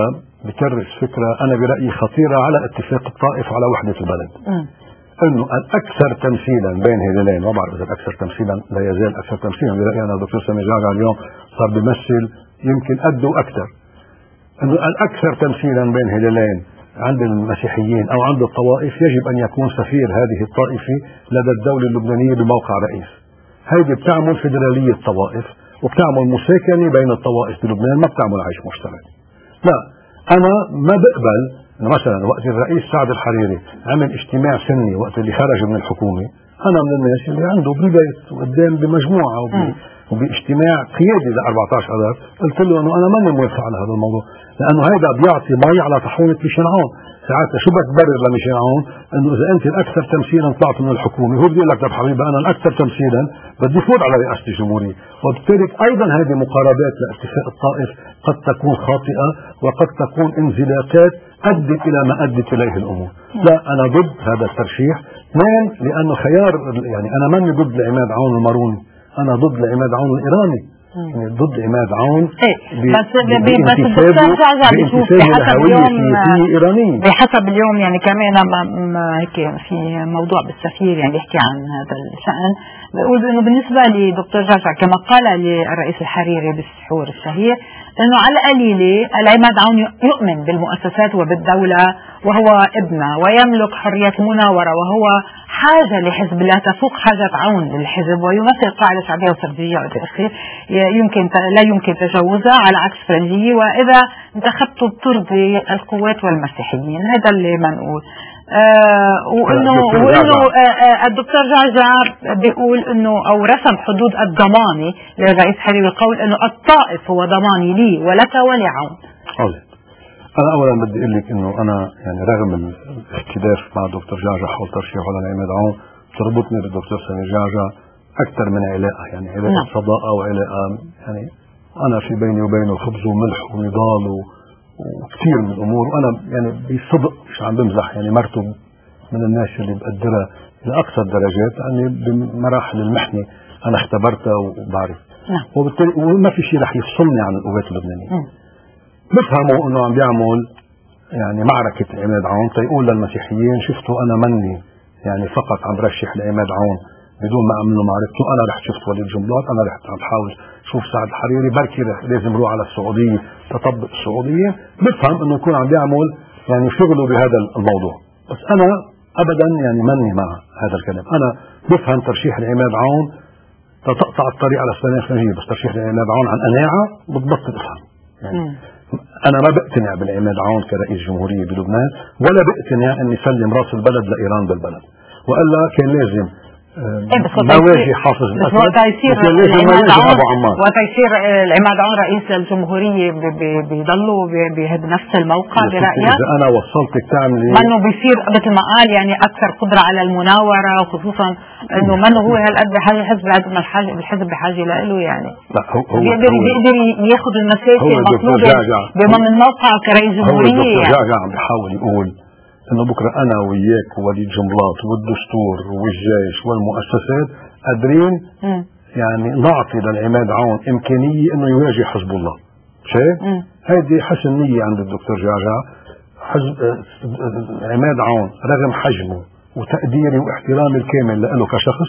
فكرة أنا برأيي خطيرة على اتفاق الطائف على وحدة البلد. أنه الأكثر تمثيلا بين هلالين، ما بعرف إذا الأكثر تمثيلا لا يزال أكثر تمثيلا برأيي أنا الدكتور سمير جعجع اليوم صار بيمثل يمكن قده أكثر. أنه الأكثر تمثيلا بين هلالين عند المسيحيين أو عند الطوائف يجب أن يكون سفير هذه الطائفة لدى الدولة اللبنانية بموقع رئيس. هذه بتعمل فيدرالية طوائف وبتعمل مساكنة بين الطوائف بلبنان، ما بتعمل عيش مشترك. لا، أنا ما بقبل مثلا وقت الرئيس سعد الحريري عمل اجتماع سني وقت اللي خرج من الحكومة، أنا من الناس اللي عنده بالبيت وقدام بمجموعة وباجتماع قيادي ل 14 آذار قلت له إنه أنا ماني موافق على هذا الموضوع، لأنه هذا بيعطي مي على طاحونة ميشيل عون. ساعتها شو بتبرر لميشيل عون إنه إذا أنت الأكثر تمثيلا طلعت من الحكومة، هو بيقول لك طب حبيبي أنا الأكثر تمثيلا بدي فوت على رئاسة الجمهورية. وبالتالي أيضا هذه مقاربات لاتفاق الطائف قد تكون خاطئة وقد تكون انزلاقات أدت إلى ما أدت إليه الأمور. لا، أنا ضد هذا الترشيح. اثنين، لأنه خيار، يعني أنا ماني ضد لعماد عون الماروني، أنا ضد لعماد عون الإيراني، يعني ضد عماد عون بس الدكتور جعجع بيشوف بحسب اليوم بحسب اليوم يعني كمان هيك في موضوع بالسفير يعني يحكي عن هذا الشأن، بيقول انه بالنسبه لدكتور جعجع كما قال للرئيس الحريري بالسحور الشهير انه على القليله العماد عون يؤمن بالمؤسسات وبالدوله وهو ابنه ويملك حريه المناوره وهو حاجه لحزب الله تفوق حاجه عون للحزب ويمثل قاعده شعبيه وسرديه لا يمكن تجاوزها على عكس فرنجيه، واذا انتخبته بترضي القوات والمسيحيين. هذا اللي منقول. وانه الدكتور جعجع بيقول انه او رسم حدود الضماني للرئيس حريري القول انه الطائف هو ضماني لي ولك ولعون. انا اولا بدي اقول لك انه انا يعني رغم الاختلاف مع الدكتور جعجع حول ترشيحه لعماد عون تربطني بالدكتور سمير جعجع اكثر من علاقه، يعني علاقه صداقه وعلاقه، يعني انا في بيني وبينه خبز وملح ونضال وكثير من الامور، وانا يعني بصدق مش عم بمزح، يعني مرته من الناس اللي بقدرها لاقصى الدرجات، يعني بمراحل المحنه انا اختبرتها وبعرف. وبالتالي وما في شيء رح يفصلني عن القوات اللبنانيه. بفهموا انه عم بيعمل يعني معركه عماد عون تيقول للمسيحيين شفتوا انا مني يعني فقط عم برشح لعماد عون بدون ما اعمل له معركته، انا رحت شفت وليد جنبلاط، انا رحت عم بحاول شوف سعد الحريري، بركي لازم روح على السعوديه تطبق السعوديه. بفهم انه يكون عم بيعمل يعني شغلوا بهذا الموضوع. بس أنا أبدا يعني ماني مع هذا الكلام. أنا بفهم ترشيح العماد عون تقطع الطريق على السنة الفلانية، بس ترشيح العماد عون عن قناعة بتبطل افهم. يعني أنا ما بقتنع بالعماد عون كرئيس جمهورية بلبنان، ولا بقتنع أن يسلم راس البلد لإيران بالبلد، وإلا كان لازم ما واجه حافظ الأسد، وقت يصير العماد عون رئيس الجمهورية بيضلوا بنفس الموقع برأيك؟ إذا أنا وصلتك تعملي منه بيصير مثل ما قال يعني أكثر قدرة على المناورة، خصوصا إنه منه هو هالقد بحاجة الحزب قد ما الحزب بحاجة له يعني. لا بيقدر ياخذ المسافة المطلوبة بمن موقعه كرئيس جمهورية. هو الدكتور عم بيحاول يقول انه بكره انا وياك ووليد جنبلاط والدستور والجيش والمؤسسات قادرين يعني نعطي للعماد عون امكانيه انه يواجه حزب الله. شايف؟ هيدي حسن نيه عند الدكتور جعجع. حزب عماد عون رغم حجمه وتقديري واحترامي الكامل له كشخص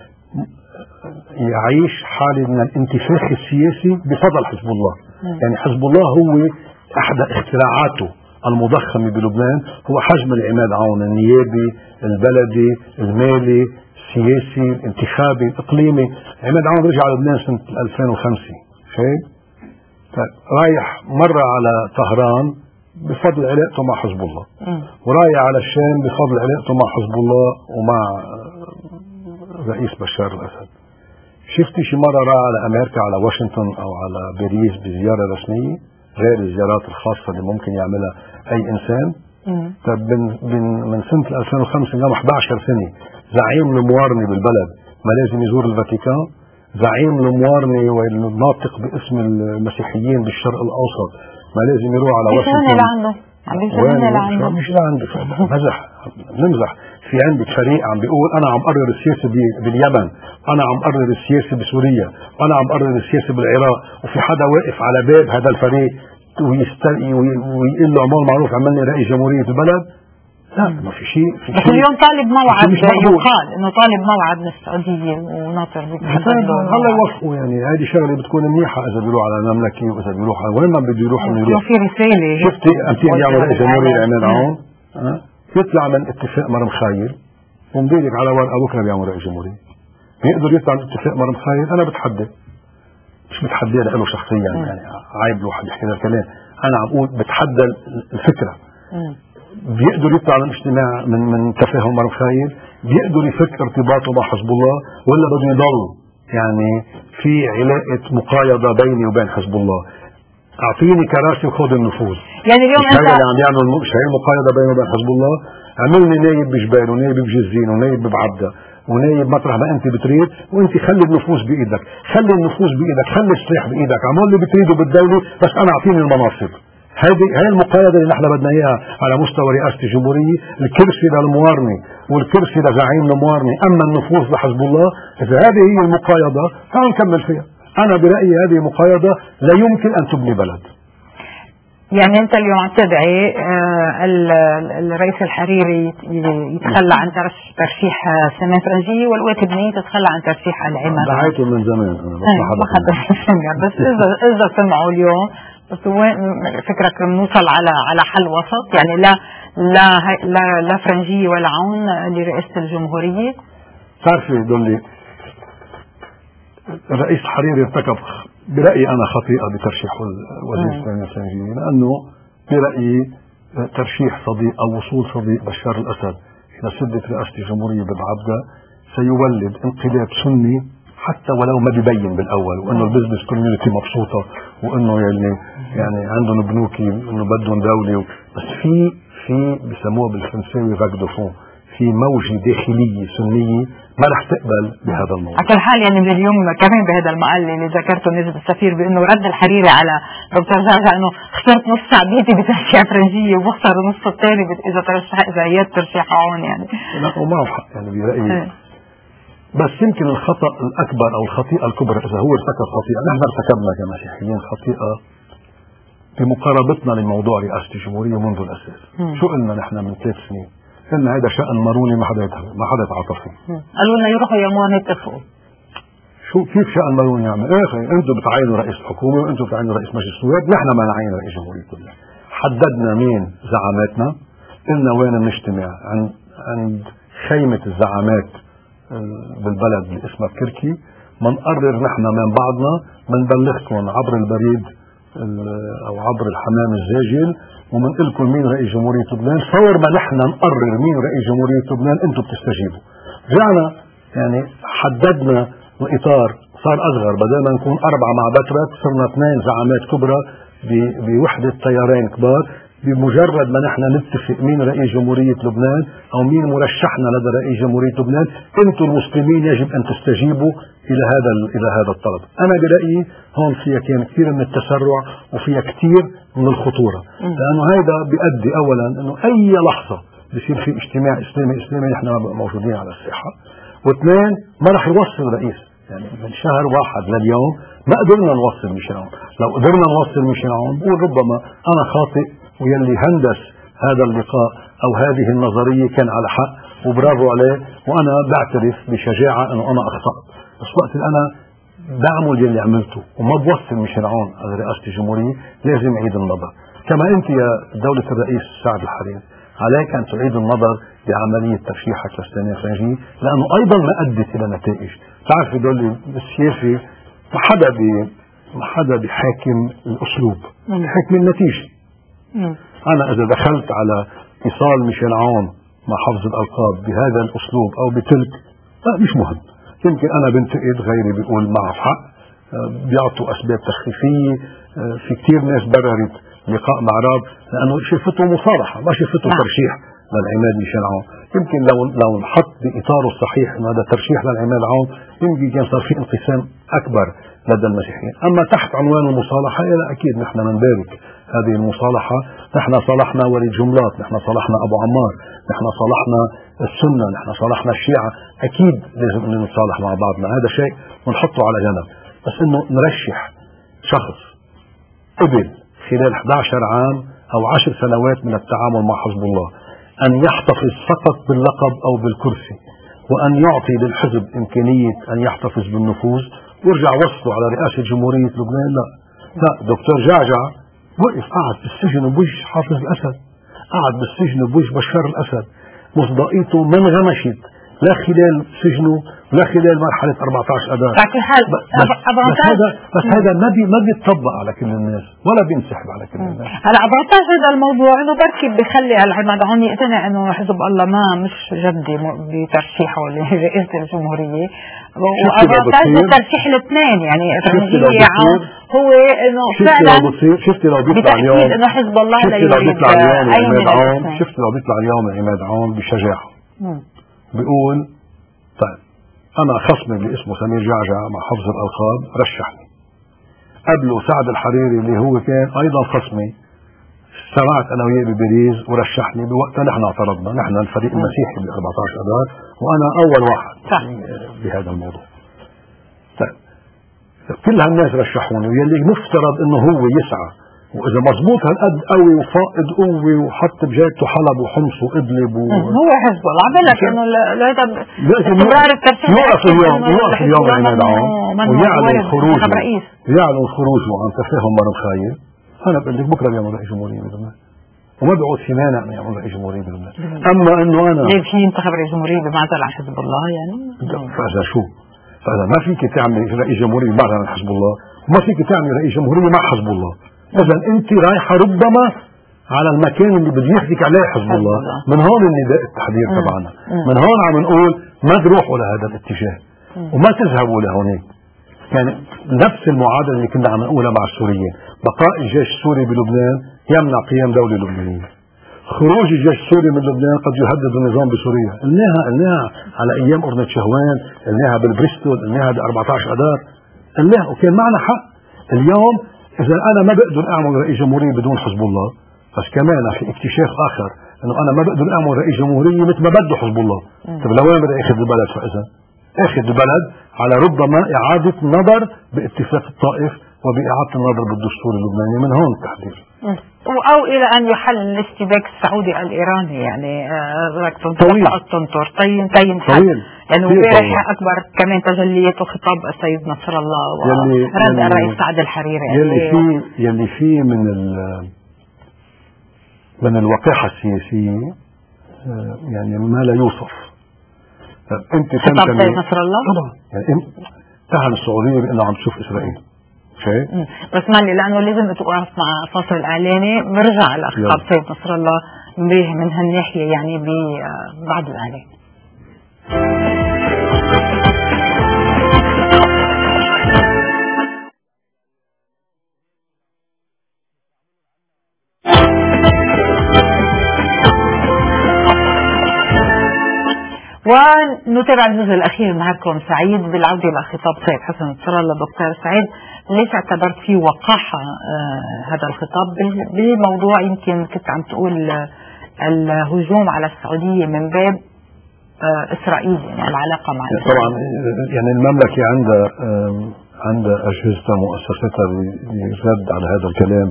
يعيش حاله من الانتفاخ السياسي بفضل حزب الله. يعني حزب الله هو احدى اختراعاته المضخمة بلبنان، هو حجم العماد عون النيابي البلدي المالي السياسي الانتخابي الاقليمي. عماد عون رجع لبنان سنة 2005 شايف؟ رايح مرة على طهران بفضل علاقته مع حزب الله، ورايح على الشام بفضل علاقته مع حزب الله ومع رئيس بشار الأسد. شفتي شي مرة راح على أمريكا على واشنطن أو على باريس بزيارة رسمية غير الزيارات الخاصة اللي ممكن يعملها أي إنسان؟ طب من سنة 2005 اليوم 11 سنة زعيم الموارنة بالبلد ما لازم يزور الفاتيكان؟ زعيم الموارنة والناطق باسم المسيحيين بالشرق الأوسط ما لازم يروح على واشنطن؟ مش لعندك مزح نمزح. في عندك فريق عم بيقول أنا عم قرر السياسة باليمن، أنا عم قرر السياسة بسوريا، أنا عم قرر السياسة بالعراق، وفي حدا واقف على باب هذا الفريق ويقول له عمال معروف عملني رئيس جمهورية البلد. لا ما في شيء. بس اليوم طالب موعد، يقال انه طالب موعد من السعودية وناطر الله يوفقه. يعني هذه شغله بتكون منيحه اذا بيروح على المملكه واذا بيروح على وين ما بده يروح انه يروح. في رساله شفتي امتى يعمل رئيس جمهورية عماد عون يطلع من اتفاق مرم خايل ومضيلك على ورقه بكره بيعمل رئيس جمهورية. بيقدر يطلع من اتفاق مرم خايل. انا بتحدى، مش بتحدى له شخصيا يعني عيب الواحد يحكي هذا الكلام. انا عم اقول بتحدى الفكره. بيقدر يطلع من اجتماع من تفاهم مرم خايل، بيقدر يفك ارتباطه مع حزب الله، ولا بده يضل يعني في علاقه مقايضه بيني وبين حزب الله؟ اعطيني كراسي وخذ النفوذ. يعني اليوم انت اللي عم يعمل مش هي المقايضه بينه وبين حزب الله. عملني نايب بجبال ونايب بجزين ونايب ببعبده ونايب مطرح ما انت بتريد، وانت خلي النفوذ بايدك، خلي النفوذ بايدك، خلي السلاح بايدك، اعمل اللي بتريده بالدوله بس انا اعطيني المناصب. هاي المقايضة اللي نحن بدنا اياها على مستوى رئاسة الجمهورية. الكرسي للموارنة والكرسي لزعيم الموارنة، اما النفوذ لحزب الله. اذا هذه هي المقايضة تعالوا نكمل فيها. انا برأيي هذه مقايضة لا يمكن ان تبني بلد. يعني انت اليوم عم تدعي الرئيس الحريري يتخلى عن ترشيح سنة فرنجية والقوات اللبنانية تتخلى عن ترشيح العماد. دعيته من زمان بس اذا سمعوا اليوم بس فكرك نوصل على حل وسط، يعني لا فرنجية ولا عون لرئاسة الجمهورية. تعرفي دولي الرئيس الحريري ارتكب برأيي أنا خطيئة بترشيح وزير الثانية الفرنجية، لأنه برأيي ترشيح صديق أو وصول صديق بشار الأسد إلى سدة رئاسة الجمهورية بالعبدة سيولد انقلاب سني حتى ولو ما بيبين بالاول، وانه البزنس كوميونتي مبسوطه وانه يعني عندهم بنوكي انه بدهم دوله، بس في بسموها بالفرنساوي فاك دو فون، في موجه داخليه سنيه ما رح تقبل بهذا الموضوع. على كل حال يعني اليوم كمان بهذا المقال اللي ذكرته نجد السفير بانه رد الحريري على دكتور جعجع انه خسرت نص شعبيتي بترشيح فرنجيه وبخسر النص الثاني اذا هي ترشيح عون يعني. لا ومعه حق يعني برايي. بس يمكن الخطأ الأكبر أو الخطيئة الكبرى إذا هو ارتكب خطيئة، نحن ارتكبنا كمسيحيين خطيئة بمقاربتنا لموضوع رئاسة الجمهورية منذ الأساس. شو قلنا نحن من 3 سنين؟ قلنا هذا شأن ماروني ما حدا يتعاطف فيه. قالوا لنا يروحوا يومون يتفقوا. شو كيف شأن ماروني يعمل؟ ايه اخي انتم بتعينوا رئيس الحكومة وانتم بتعينوا رئيس مجلس النواب، نحن ما نعين رئيس الجمهورية كلها. حددنا مين زعاماتنا، قلنا وين بنجتمع عند خيمة الزعامات بالبلد اللي اسمها كركي. منقرر نحن من بعضنا، منبلغكم عبر البريد او عبر الحمام الزاجل، ومنقول لكم مين رئيس جمهورية لبنان. فور ما نحن نقرر مين رئيس جمهورية لبنان انتم بتستجيبوا. رجعنا يعني حددنا الاطار، صار اصغر، بدل ما نكون 4 مع بترك صرنا 2 زعامات كبرى بوحدة طيارين كبار. بمجرد ما نحن نتفق مين رئيس جمهورية لبنان او مين مرشحنا لدى رئيس جمهورية لبنان، انتم المسلمين يجب ان تستجيبوا الى هذا الطلب. انا برأيي هون فيها كان كثير من التسرع وفيها كثير من الخطورة، لانه هذا بيؤدي اولا انه اي لحظة بصير في اجتماع اسلامي نحن موجودين على الساحة، واثنين ما رح يوصل رئيس. يعني من شهر 1 لليوم ما قدرنا نوصل ميشيل عون. لو قدرنا نوصل ميشيل عون بقول ربما انا خاطئ، ويلي هندس هذا اللقاء او هذه النظرية كان على حق وبرافو عليه، وانا بعترف بشجاعة انه انا اخطأت. بس وقت اللي انا بعمل يلي عملته وما بوصل ميشيل عون على رئاسة الجمهورية لازم اعيد النظر. كما انت يا دولة الرئيس سعد الحريري عليك ان تعيد النظر بعملية ترشيحك للسنة الخارجية، لانه ايضا ما ادت الى نتائج. تعرف دول السياسي ما حدا بيحاكم الاسلوب، بيحاكم النتيجة. انا اذا دخلت على ايصال ميشيل عون مع حفظ الالقاب بهذا الاسلوب او بتلك، لا مش مهم. يمكن انا بنتقد، غيري بيقول معه حق، بيعطوا اسباب تخفيفية. في كتير ناس بررت لقاء مع راب لانه شفته مصالحة ما شفته ترشيح للعماد ميشيل عون. يمكن لو نحط باطاره الصحيح انه هذا ترشيح للعماد عون يمكن كان صار في انقسام اكبر لدى المسيحيين. اما تحت عنوان المصالحة لا، اكيد نحن نبارك هذه المصالحة. نحن صالحنا ولي جملات، نحن صالحنا ابو عمار، نحن صالحنا السنة، نحن صالحنا الشيعة. اكيد لازم ان نتصالح مع بعضنا، هذا شيء ونحطه على جنب. بس انه نرشح شخص قبل خلال 11 عام او 10 سنوات من التعامل مع حزب الله ان يحتفظ فقط باللقب او بالكرسي، وان يعطي للحزب امكانية ان يحتفظ بالنفوذ ويرجع وصله على رئاسة جمهورية لبنان. لا، دكتور جعجع وقف قعد بالسجن بوجه حافظ الاسد، قعد بالسجن بوجه بشار الاسد، مصداقيته ما انغمشت لا خلال سجنه ولا خلال مرحلة 14 اذار. بس هذا ما بيتطبق على كل الناس ولا بينسحب على كل الناس. هلا 14 هذا الموضوع انه بركي بخلي العماد عون يقتنع انه حزب الله مش جدي بترشيحه لرئاسة الجمهورية، و14 ترشيح الاثنين. يعني هو انه فعلا شفتي لو بيطلع اليوم انه حزب الله لا يريد شفتي لو بيطلع اليوم عماد عون بشجاعة بيقول طيب انا خصمي اللي اسمه سمير جعجع مع حفظ الالقاب رشحني، قبله سعد الحريري اللي هو كان ايضا خصمي اجتمعت انا وياه بباريس ورشحني. بوقتها نحن اعترضنا، نحن الفريق المسيحي ب 14 اذار وانا اول واحد بهذا الموضوع. طيب كل هالناس رشحوني، واللي مفترض انه هو يسعى، واذا مضبوط هالقد قوي وفائض قوه وحط بجايته حلب وحمص وادلب هو حزب الله عمل لك انه لازم يوقف اليوم عماد عون ويعلن خروجه عن تفاهم مرمخايل. انا بقول لك بكره بيعمل رئيس جمهوريه بلبنان وما بقعد في مانع انه يعمل رئيس جمهوريه بلبنان. اما انه انا ليه في ينتخب رئيس جمهوريه بمعزل عن حزب الله؟ يعني فاذا ما فيك تعمل رئيس جمهوريه بعد عن حزب الله وما فيك تعمل رئيس جمهوريه مع حزب الله، اذا انت رايحه ربما على المكان اللي بده يحكيك عليه حزب الله. من هون النداء التحذير تبعنا، من هون عم نقول ما تروحوا لهذا الاتجاه وما تذهبوا لهونيك. يعني نفس المعادله اللي كنا عم نقولها مع السوريين، بقاء الجيش السوري بلبنان يمنع قيام دوله لبنانيه، خروج الجيش السوري من لبنان قد يهدد النظام بسوريا. قلناها على ايام أورنة شهوان، قلناها بالبريستول، قلناها ب 14 اذار، قلناها وكان معنا حق. اليوم اذا انا ما بقدر اعمل رئيس جمهوريه بدون حزب الله، بس كمان في اكتشاف اخر انه انا ما بقدر اعمل رئيس جمهوريه مثل ما بده حزب الله. طيب لوين بدي اخذ البلد؟ فاذا اخذ البلد على ربما اعاده النظر باتفاق الطائف وباعاده النظر بالدستور اللبناني. من هون التحذير. او الى ان يحل الاشتباك السعودي الايراني. يعني تنطر طين لانه امبارح اكبر كمان تجليات وخطاب السيد نصر الله ورد الرئيس سعد الحريري يلي فيه من من الوقاحة السياسية يعني ما لا يوصف. انت خطاب سيد نصر الله طبعا يعني اتهم السعودية بانه عم تشوف اسرائيل شايف. بس مالي لانه لازم توقف مع فاصل اعلاني، برجع لخطاب سيد نصر الله من هالناحية يعني بعد الاعلان. ونتابع الجزء الأخير معكم. سعيد بالعودة إلى خطاب سيد حسن نصر الله. دكتور سعيد، ليش اعتبرت فيه وقاحة هذا الخطاب بالموضوع؟ يمكن كنت عم تقول الهجوم على السعودية من باب إسرائيل، يعني العلاقة مع إسرائيل. طبعا يعني المملكة عندها أجهزتها ومؤسساتها للرد على هذا الكلام.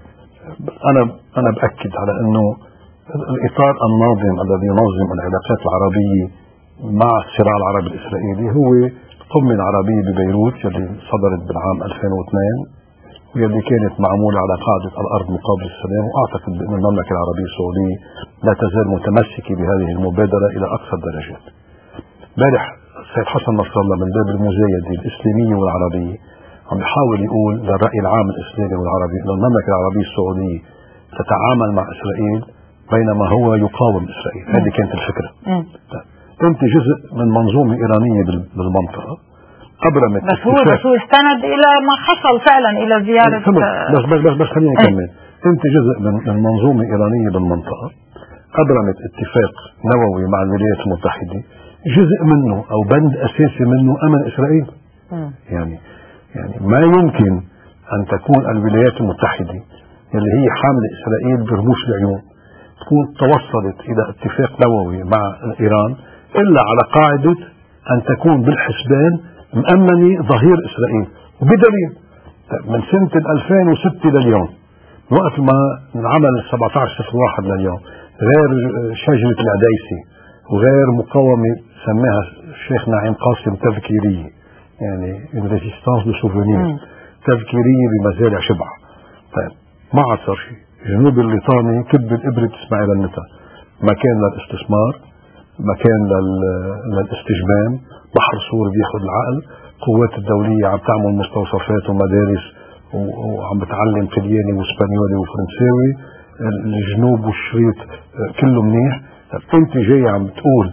أنا بأكد على أنه الإطار الناظم الذي ينظم العلاقات العربية مع الصراع العربي الإسرائيلي هو القمة العربية ببيروت اللي صدرت بالعام 2002 واللي كانت معمولة على قاعدة الأرض مقابل السلام. وأعتقد بأن المملكة العربية السعودية لا تزال متمسكة بهذه المبادرة إلى أقصى الدرجات. امبارح السيد حسن نصر الله من باب المزايدة الإسلامية والعربية عم بيحاول يقول للرأي العام الإسلامي والعربي أن المملكة العربية السعودية تتعامل مع إسرائيل بينما هو يقاوم إسرائيل. هذه كانت الفكرة. أنت جزء من منظومة إيرانية بالمنطقة أبرمت. بس هو استند إلى ما حصل فعلا إلى زيارة. بس خليني أكمل. أنت جزء من منظومة إيرانية بالمنطقة أبرمت اتفاق نووي مع الولايات المتحدة، جزء منه أو بند أساسي منه أمن إسرائيل. يعني ما يمكن أن تكون الولايات المتحدة اللي هي حاملة إسرائيل برموش العيون تكون توصلت إلى اتفاق نووي مع إيران إلا على قاعدة أن تكون بالحسبان مأمنة ظهير إسرائيل. وبدليل من سنة 2006 لليوم، وقت ما انعمل 17/01 لليوم، غير شجرة العديسي وغير مقاومة سماها الشيخ نعيم قاسم تذكيرية، يعني الريزيستانس دو سوفونير، تذكيرية بمزارع شبع. طيب ما عاد صار شيء. جنوب الليطاني كب الإبرة تسمع رنتها، مكان للاستثمار، مكان للاستجمام، بحر سوري بياخذ العقل، القوات الدولية عم تعمل مستوصفات ومدارس وعم بتعلم طلياني واسبانيولي وفرنساوي، الجنوب والشريط كله منيح. انت جاي عم بتقول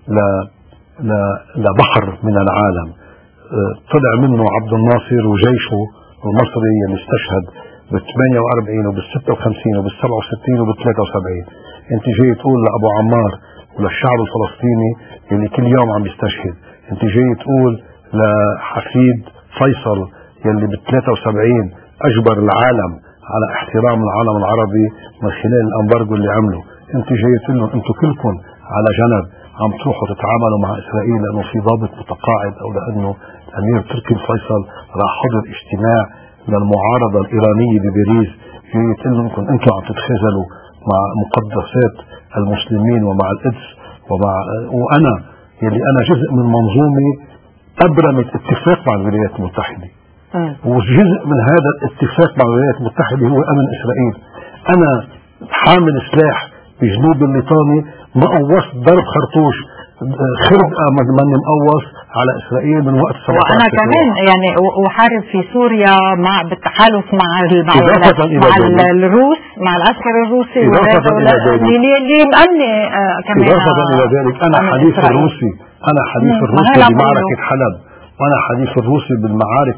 لبحر من العالم طلع منه عبد الناصر وجيشه المصري اللي استشهد بال48 وبال56 وبال67 وبال73. انت جاي تقول لابو عمار وللشعب الفلسطيني اللي كل يوم عم يستشهد، انت جاي تقول لحفيد فيصل يلي بال73 اجبر العالم على احترام العالم العربي من خلال الامبارجو اللي عمله، انت جاي تقول لهم انتم كلكم على جنب عم تروحوا تتعاملوا مع اسرائيل لانه في ضابط متقاعد او لانه الامير تركي الفيصل راح حضر اجتماع للمعارضة الإيرانية بباريس، يقول لكم أنتم عم تتخاذلوا مع مقدسات المسلمين ومع القدس وأنا يلي أنا جزء من منظومة أبرمت اتفاق مع الولايات المتحدة، وجزء من هذا الاتفاق مع الولايات المتحدة هو أمن إسرائيل. أنا حامل سلاح بجنوب الليطاني مقوص ضرب خرطوش خرب ماني مقوص على إسرائيل من وقت 17. وأنا كمان يعني وحارب في سوريا بالتحالف مع الروس، مع العسكر الروسي اللي مأمنة كمان. إضافة إلى ذلك أنا حليف الروسي، بمعركة حلب، وأنا حليف الروسي بالمعارك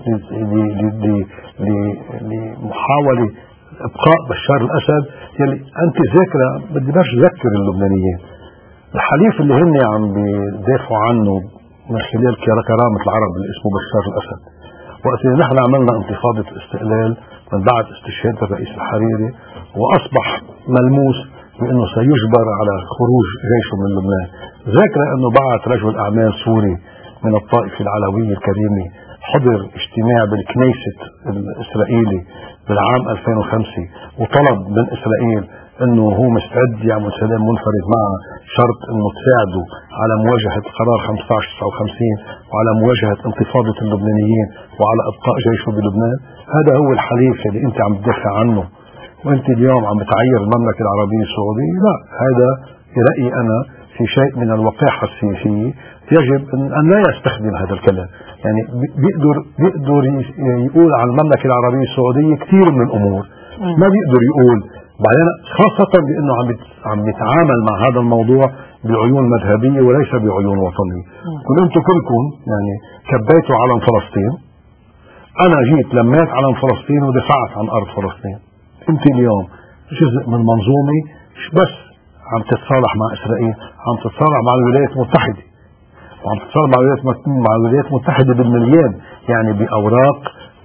لمحاولة إبقاء بشار الأسد. يلي أنت ذاكرة بدي برش ذكر اللبنانيين الحليف اللي هن عم بيدافعوا عنه من خلال كرامة العرب اللي اسمه بشار الأسد. وقت اللي نحن عملنا انتفاضة استقلال من بعد استشهاد الرئيس الحريري وأصبح ملموس بأنه سيجبر على خروج جيشه من لبنان، ذاكرة أنه بعث رجل أعمال سوري من الطائفة العلوية الكريمة حضر اجتماع بالكنيست الإسرائيلي بالعام 2005 وطلب من إسرائيل انه هو مستعد يعمل سلام منفرد معه شرط انه تساعده على مواجهة قرار 1559 وعلى مواجهة انتفاضة اللبنانيين وعلى ابقاء جيشه بلبنان. هذا هو الحليف اللي انت عم تدافع عنه. وانت اليوم عم بتعير المملكة العربية السعودية. لا، هذا برأيي انا في شيء من الوقاحة السياسية، يجب ان لا يستخدم هذا الكلام. يعني بيقدر يقول عن المملكة العربية السعودية كثير من الامور، ما بيقدر يقول بعدين، خاصة بانه عم يتعامل مع هذا الموضوع بعيون مذهبية وليس بعيون وطنية. انتم كلكم يعني كبيتوا علم فلسطين، انا جيت لميت علم فلسطين ودفعت عن ارض فلسطين. انت اليوم جزء من منظومة مش بس عم تتصالح مع اسرائيل، عم تتصالح مع الولايات المتحدة، وعم تتصالح مع الولايات المتحدة بالمليان، يعني باوراق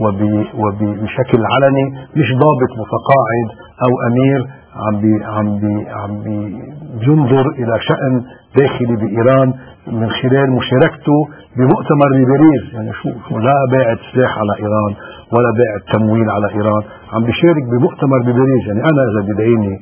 وبشكل علني، مش ضابط متقاعد او امير عم بينظر الى شأن داخلي بايران من خلال مشاركته بمؤتمر بباريس. يعني شو لا باعت سلاح على ايران ولا باعت تمويل على ايران، عم بيشارك بمؤتمر بباريس. يعني انا اذا بدعيني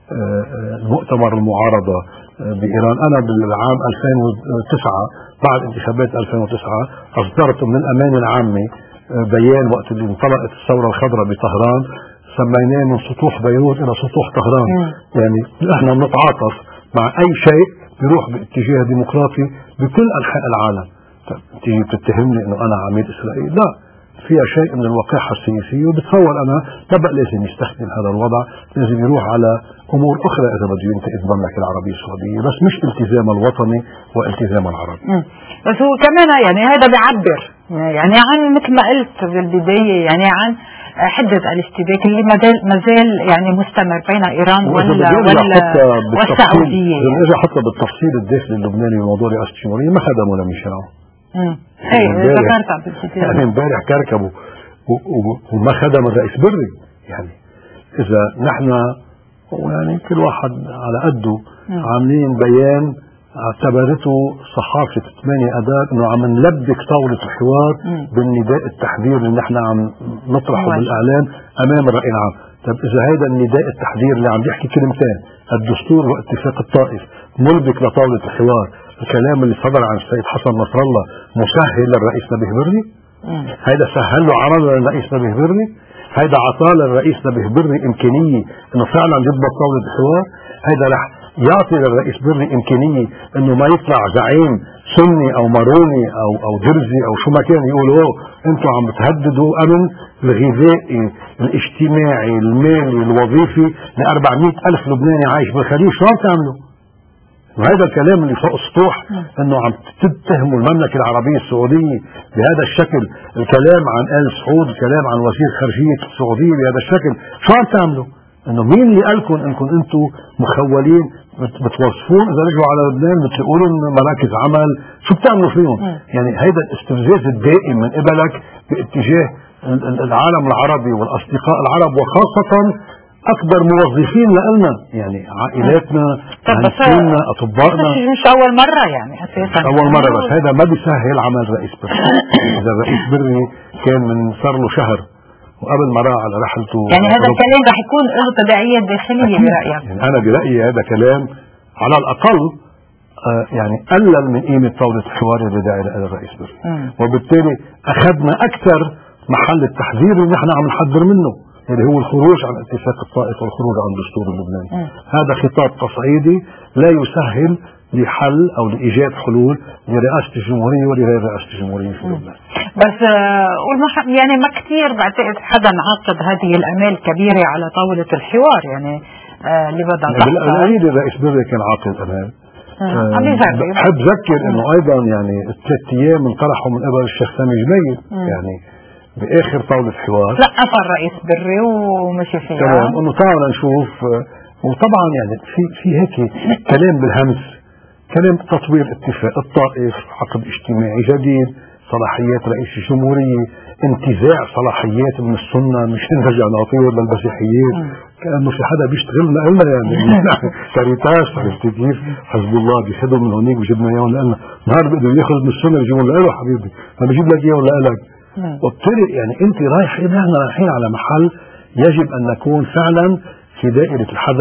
مؤتمر المعارضة بايران، انا بالعام 2009 بعد انتخابات 2009 اصدرت من الامانة العامة بيان وقت اللي انطلقت الثورة الخضراء بطهران، سميناه من سطوح بيروت الى سطوح طهران. يعني نحن بنتعاطف مع اي شيء بيروح باتجاه ديمقراطي بكل انحاء العالم. تيجي بتتهمني انه انا عميل اسرائيل؟ لا، فيها شيء من الوقاحة السياسية، وبتصور انا ما بقى لازم يستخدم هذا الوضع، لازم يروح على امور اخرى اذا بده ينتقد المملكة العربية السعودية، بس مش التزام الوطني والتزام العربي. بس هو كمان يعني هذا بيعبر يعني عن مثل ما قلت بالبداية، يعني عن حدة الاشتباك اللي ما زال يعني مستمر بين ايران والسعودية. اذا حتى بالتفصيل الداخلي اللبناني بموضوع رئاسة الجمهورية ما خدموا لميشيل عون. ذكرتها بالكتاب. يعني امبارح كركبوا وما خدم الرئيس بري. يعني اذا نحن يعني كل واحد على قده عاملين بيان اعتبرته صحافة 8 أداة انه عم نلبك طاولة الحوار بالنداء التحذير اللي نحن عم نطرحه بالاعلام امام الرأي العام. طب اذا هيدا النداء التحذير اللي عم يحكي كلمتين الدستور واتفاق الطائف ملبك لطاولة الحوار، الكلام اللي صدر عن السيد حسن نصر الله مسهل للرئيس نبيه بري؟ هيدا سهل له عرض للرئيس نبيه بري؟ هيدا عطاه للرئيس نبيه بري امكانية انه فعلا يضبط طاولة الحوار؟ هيدا رح يعطي للرئيس بري امكانية انه ما يطلع زعيم سني او ماروني او درزي او شو ما كان يقولوا انتم عم بتهددوا امن الغذائي الاجتماعي المالي الوظيفي ل 400,000 لبناني عايش بالخليج، شو عم تعملوا؟ وهذا الكلام اللي فوق السطوح انه عم تتهموا المملكة العربية السعودية بهذا الشكل، الكلام عن آل سعود، الكلام عن وزير خارجية السعودية بهذا الشكل، شو عم تعملوا؟ انه مين اللي قالكم انكم انتم مخولين بتوظفون اذا رجعوا على لبنان بتقولوا مراكز عمل، شو بتعملوا فيهم؟ يعني هيدا الاستفزاز الدائم من قبلك باتجاه العالم العربي والاصدقاء العرب، وخاصة اكبر موظفين لنا، يعني عائلاتنا، مهندسينا، اطبائنا. مش اول مرة يعني اساسا، اول مرة، بس هذا ما بيسهل عمل رئيس بري. اذا الرئيس بري كان من صار له شهر وقبل ما راح على رحلته، يعني هذا الكلام رح يكون له تداعيات داخلية برأيك؟ يعني انا برأيي هذا كلام على الاقل يعني قلل من قيمة طاولة الحوار اللي داعي لها الرئيس بري، وبالتالي اخذنا اكثر محل التحذير اللي نحن عم نحذر منه، اللي هو الخروج عن اتفاق الطائف والخروج عن الدستور اللبناني. هذا خطاب تصعيدي لا يسهل لحل او لايجاد حلول لرئاسة الجمهورية ولغير رئاسة الجمهورية في لبنان. بس يعني ما كثير بعتقد حدا عاقد هذه الامال الكبيرة على طاولة الحوار، يعني اللي بدها تحصل. بالأكيد الرئيس بري كان عاقد امال. بحب ذكر انه ايضا يعني ال3 ايام انطرحوا من قبل الشيخ سامي جميل، يعني باخر طاولة حوار لقف الرئيس بري ومشي فيها. تمام، انه تعالوا نشوف. وطبعا يعني في هيك كلام بالهمس، كلام تطوير اتفاق الطائف، عقد اجتماعي جديد، صلاحيات رئيس الجمهورية، انتزاع صلاحيات من السنة مش نرجع نعطيه للمسيحيين، كأنه في حدا بيشتغلنا قلنا يعني كاريتاس عرفت كيف، حزب الله بياخذوا من هونيك بجيبنا اياهم لنا، نهار بده ياخذ من السنة بيجيبهم له حبيبي، ما بجيب لك اياهم لك. وبالتالي يعني انت رايحين، نحن رايحين على محل يجب ان نكون فعلا في دائرة الحذر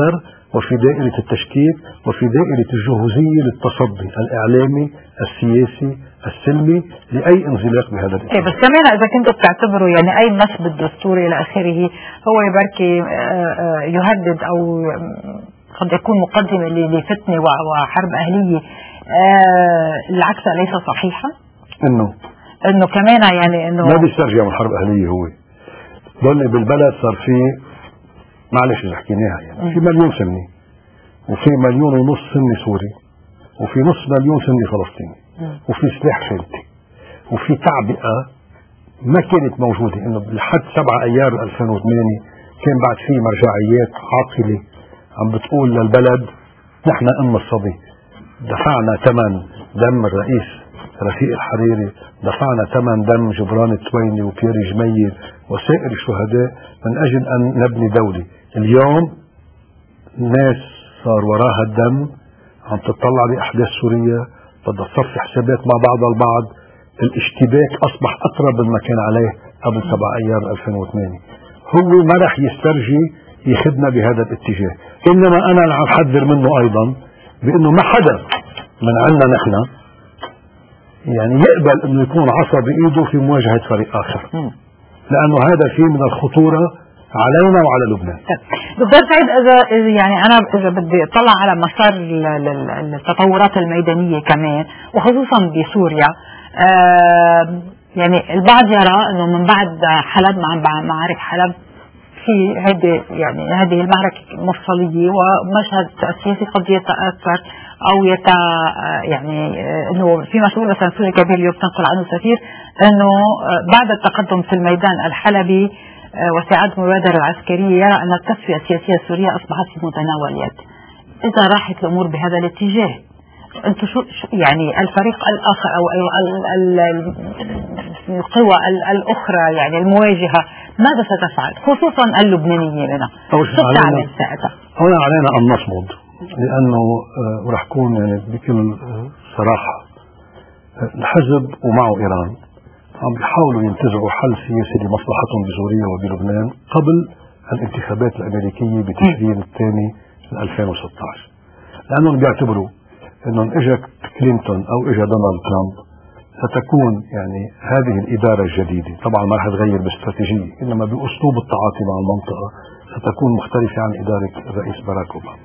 وفي دائرة التشكيك وفي دائرة الجهوزية للتصدي الإعلامي السياسي السلمي لأي انزلاق بهذا الاتجاه. بس كمان إذا كنتوا بتعتبروا يعني أي نصب الدستوري إلى آخره هو يبركي يهدد أو قد يكون مقدمة لفتنة وحرب أهلية، العكس ليس صحيحا؟ إنه كمان يعني إنه ما بيسترجع من حرب أهلية. هو ضل بالبلد صار فيه معلش إذا حكيناها يعني في 1,000,000 سني وفي 1,500,000 سني سوري وفي نص مليون سني فلسطيني وفي سلاح فلتي وفي تعبئة ما كانت موجودة. إنه لحد 7 أيار 2008 كان بعد في مرجعيات عاقلة عم بتقول للبلد نحن أم الصبي، دفعنا ثمن دم الرئيس رفيق الحريري، دفعنا ثمن دم جبران التويني وبيير جميل وسائر الشهداء من أجل أن نبني دولة. اليوم الناس صار وراها الدم، عم تطلع بأحداث سوريا، بدها تصفي حسابات مع بعضها البعض. الاشتباك أصبح أقرب مما كان عليه قبل 7 أيار 2008. هو ما رح يسترجي يخدنا بهذا الاتجاه. إنما أنا عم حذر منه أيضا بأنه ما حدا من عنا نحن يعني يقبل أنه يكون عصا بإيده في مواجهة فريق آخر، لأنه هذا فيه من الخطورة علينا وعلى لبنان. دكتور سعيد، إذا بدي أطلع على مسار التطورات الميدانية كمان وخصوصا بسوريا، يعني البعض يرى أنه من بعد حلب مع معارك حلب في هذه المعركة مفصلية ومشهد السياسي قد يتأثر أو يعني أنه في مسؤول مثلا سوري كبير اليوم تنقل عنه سفير أنه بعد التقدم في الميدان الحلبي واستعادة المبادرة العسكرية يرى أن التصفية السياسية السورية أصبحت في متناول اليد. إذا راحت الأمور بهذا الاتجاه، أنتم شو يعني الفريق الآخر أو القوى الأخرى يعني المواجهة ماذا ستفعل خصوصا اللبنانيين لنا؟ شو تعمل ساعتها؟ هنا علينا أن نصمد، لأنه ورح كون يعني بكل صراحة الحزب ومعه إيران عم بيحاولوا ينتزعوا حل سياسي لمصلحتهم بسوريا وبلبنان قبل الانتخابات الأمريكية بتشرين الثاني 2016، لأنهم بيعتبروا أنه إجا كلينتون أو إجا دونالد ترامب ستكون يعني هذه الإدارة الجديدة طبعا ما رح تغير باستراتيجية، إنما بأسلوب التعاطي مع المنطقة ستكون مختلفة عن إدارة الرئيس باراك أوباما.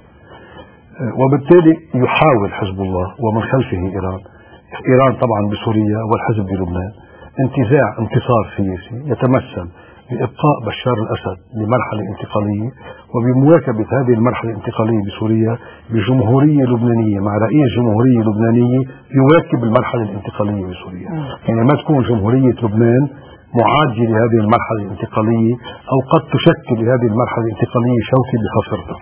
وبالتالي يحاول حزب الله ومن خلفه إيران طبعا بسوريا والحزب بلبنان انتصار سياسي يتمثل بإبقاء بشار الأسد لمرحلة انتقالية وبمواكبة هذه المرحلة الانتقالية بسوريا بجمهورية لبنانية مع رئيس جمهورية لبنانية يواكب المرحلة الانتقالية بسوريا. يعني ما تكون جمهورية لبنان معادية لهذه المرحلة الانتقالية أو قد تشكل لهذه المرحلة الانتقالية شوكة بخاصرتها.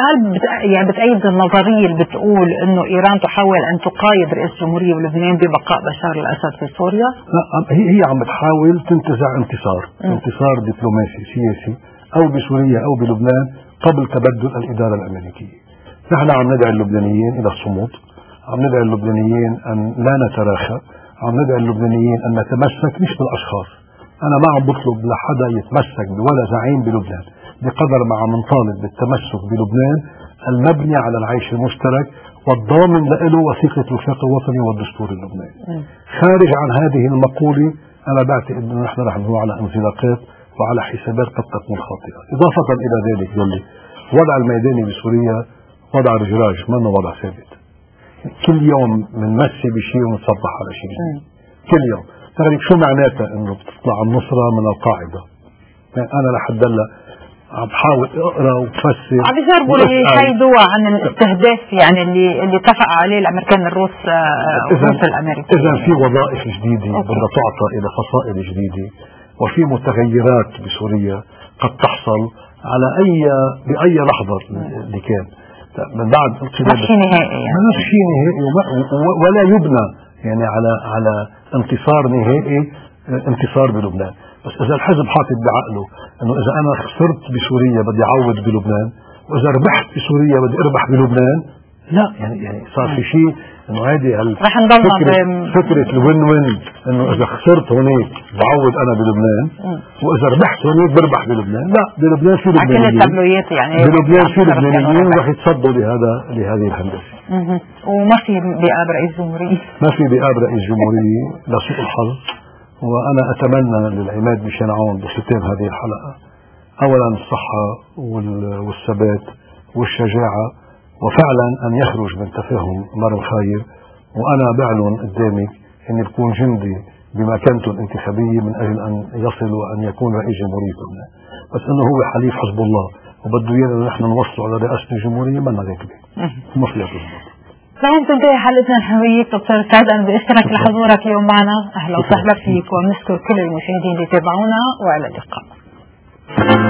هل بتأيد النظرية اللي بتقول إنه إيران تحاول أن تقايد رئيس جمهورية لبنان ببقاء بشار الأسد في سوريا؟ لا، هي عم بتحاول تنتزع انتصار دبلوماسي سياسي أو بسوريا أو بلبنان قبل تبدل الإدارة الأمريكية. نحن عم ندعي اللبنانيين إلى الصمود، عم ندعي اللبنانيين أن لا نتراخى، عم ندعي اللبنانيين أن نتمسك مش بالأشخاص. أنا ما عم بطلب لحدا يتمسك ولا زعيم بلبنان بقدر ما عم نطالب بالتمسك بلبنان المبني على العيش المشترك والضامن له وثيقة الوفاق الوطني والدستور اللبناني. خارج عن هذه المقولة أنا بعتقد أنه نحن رح نروح على انزلاقات وعلى حسابات قد تكون خاطئة. إضافة إلى ذلك يلي وضع الميداني بسوريا وضع رجراج منه وضع ثابت، كل يوم بنمسي بشيء ونتصبح على شيء كل يوم. تعرف شو معناتها انه بتطلع النصرة من القاعدة؟ يعني انا لحد هلا عم بحاول اقرا وبفسر عم بيجربوا يحيدوا عن الاستهداف يعني اللي اتفق عليه الامريكان الروس الامريكي. اذا في وظائف جديدة بدها تعطى الى فصائل جديدة وفي متغيرات بسوريا قد تحصل على باي لحظة اللي كان من بعد ما في نهائي يعني. ما في نهائي ولا يبنى يعني على انتصار نهائي انتصار بلبنان. بس اذا الحزب حاطط بعقله انه اذا انا خسرت بسوريا بدي اعوض بلبنان واذا ربحت بسوريا بدي اربح بلبنان، لا يعني صار في شيء انه عادي رح نضلنا فكره الوين وين، انه اذا خسرت هونيك بعوض انا بلبنان، واذا ربحت هونيك بربح بلبنان. لا، بلبنان في لبنانيين، يعني بلبنان في لبنانيين رح يتصدوا لهذه الهندسه. وما في بيقاب رئيس جمهورية، ما في بيقاب رئيس جمهورية لسوء الحظ. وانا اتمنى للعماد مشان عون بختام هذه الحلقه اولا الصحه والثبات والشجاعه، وفعلا أن يخرج من تفاهم مر الخير. وأنا بعلن قدامك أني بكون جندي بمكانته الانتخابية من أجل أن يصل وأن يكون رئيس جمهورية لبنان، بس أنه هو حليف حزب الله وبده إيانا نحن نوصله على رئاسة الجمهورية ما راكبين ما فيها تزبط. لهون تنتهي حلقتنا الحوارية. دكتور سعد، أنا بأشكرك لحضورك اليوم معنا، أهلا وسهلا فيك، ونشكر كل المشاهدين اللي تابعونا، وعلى اللقاء.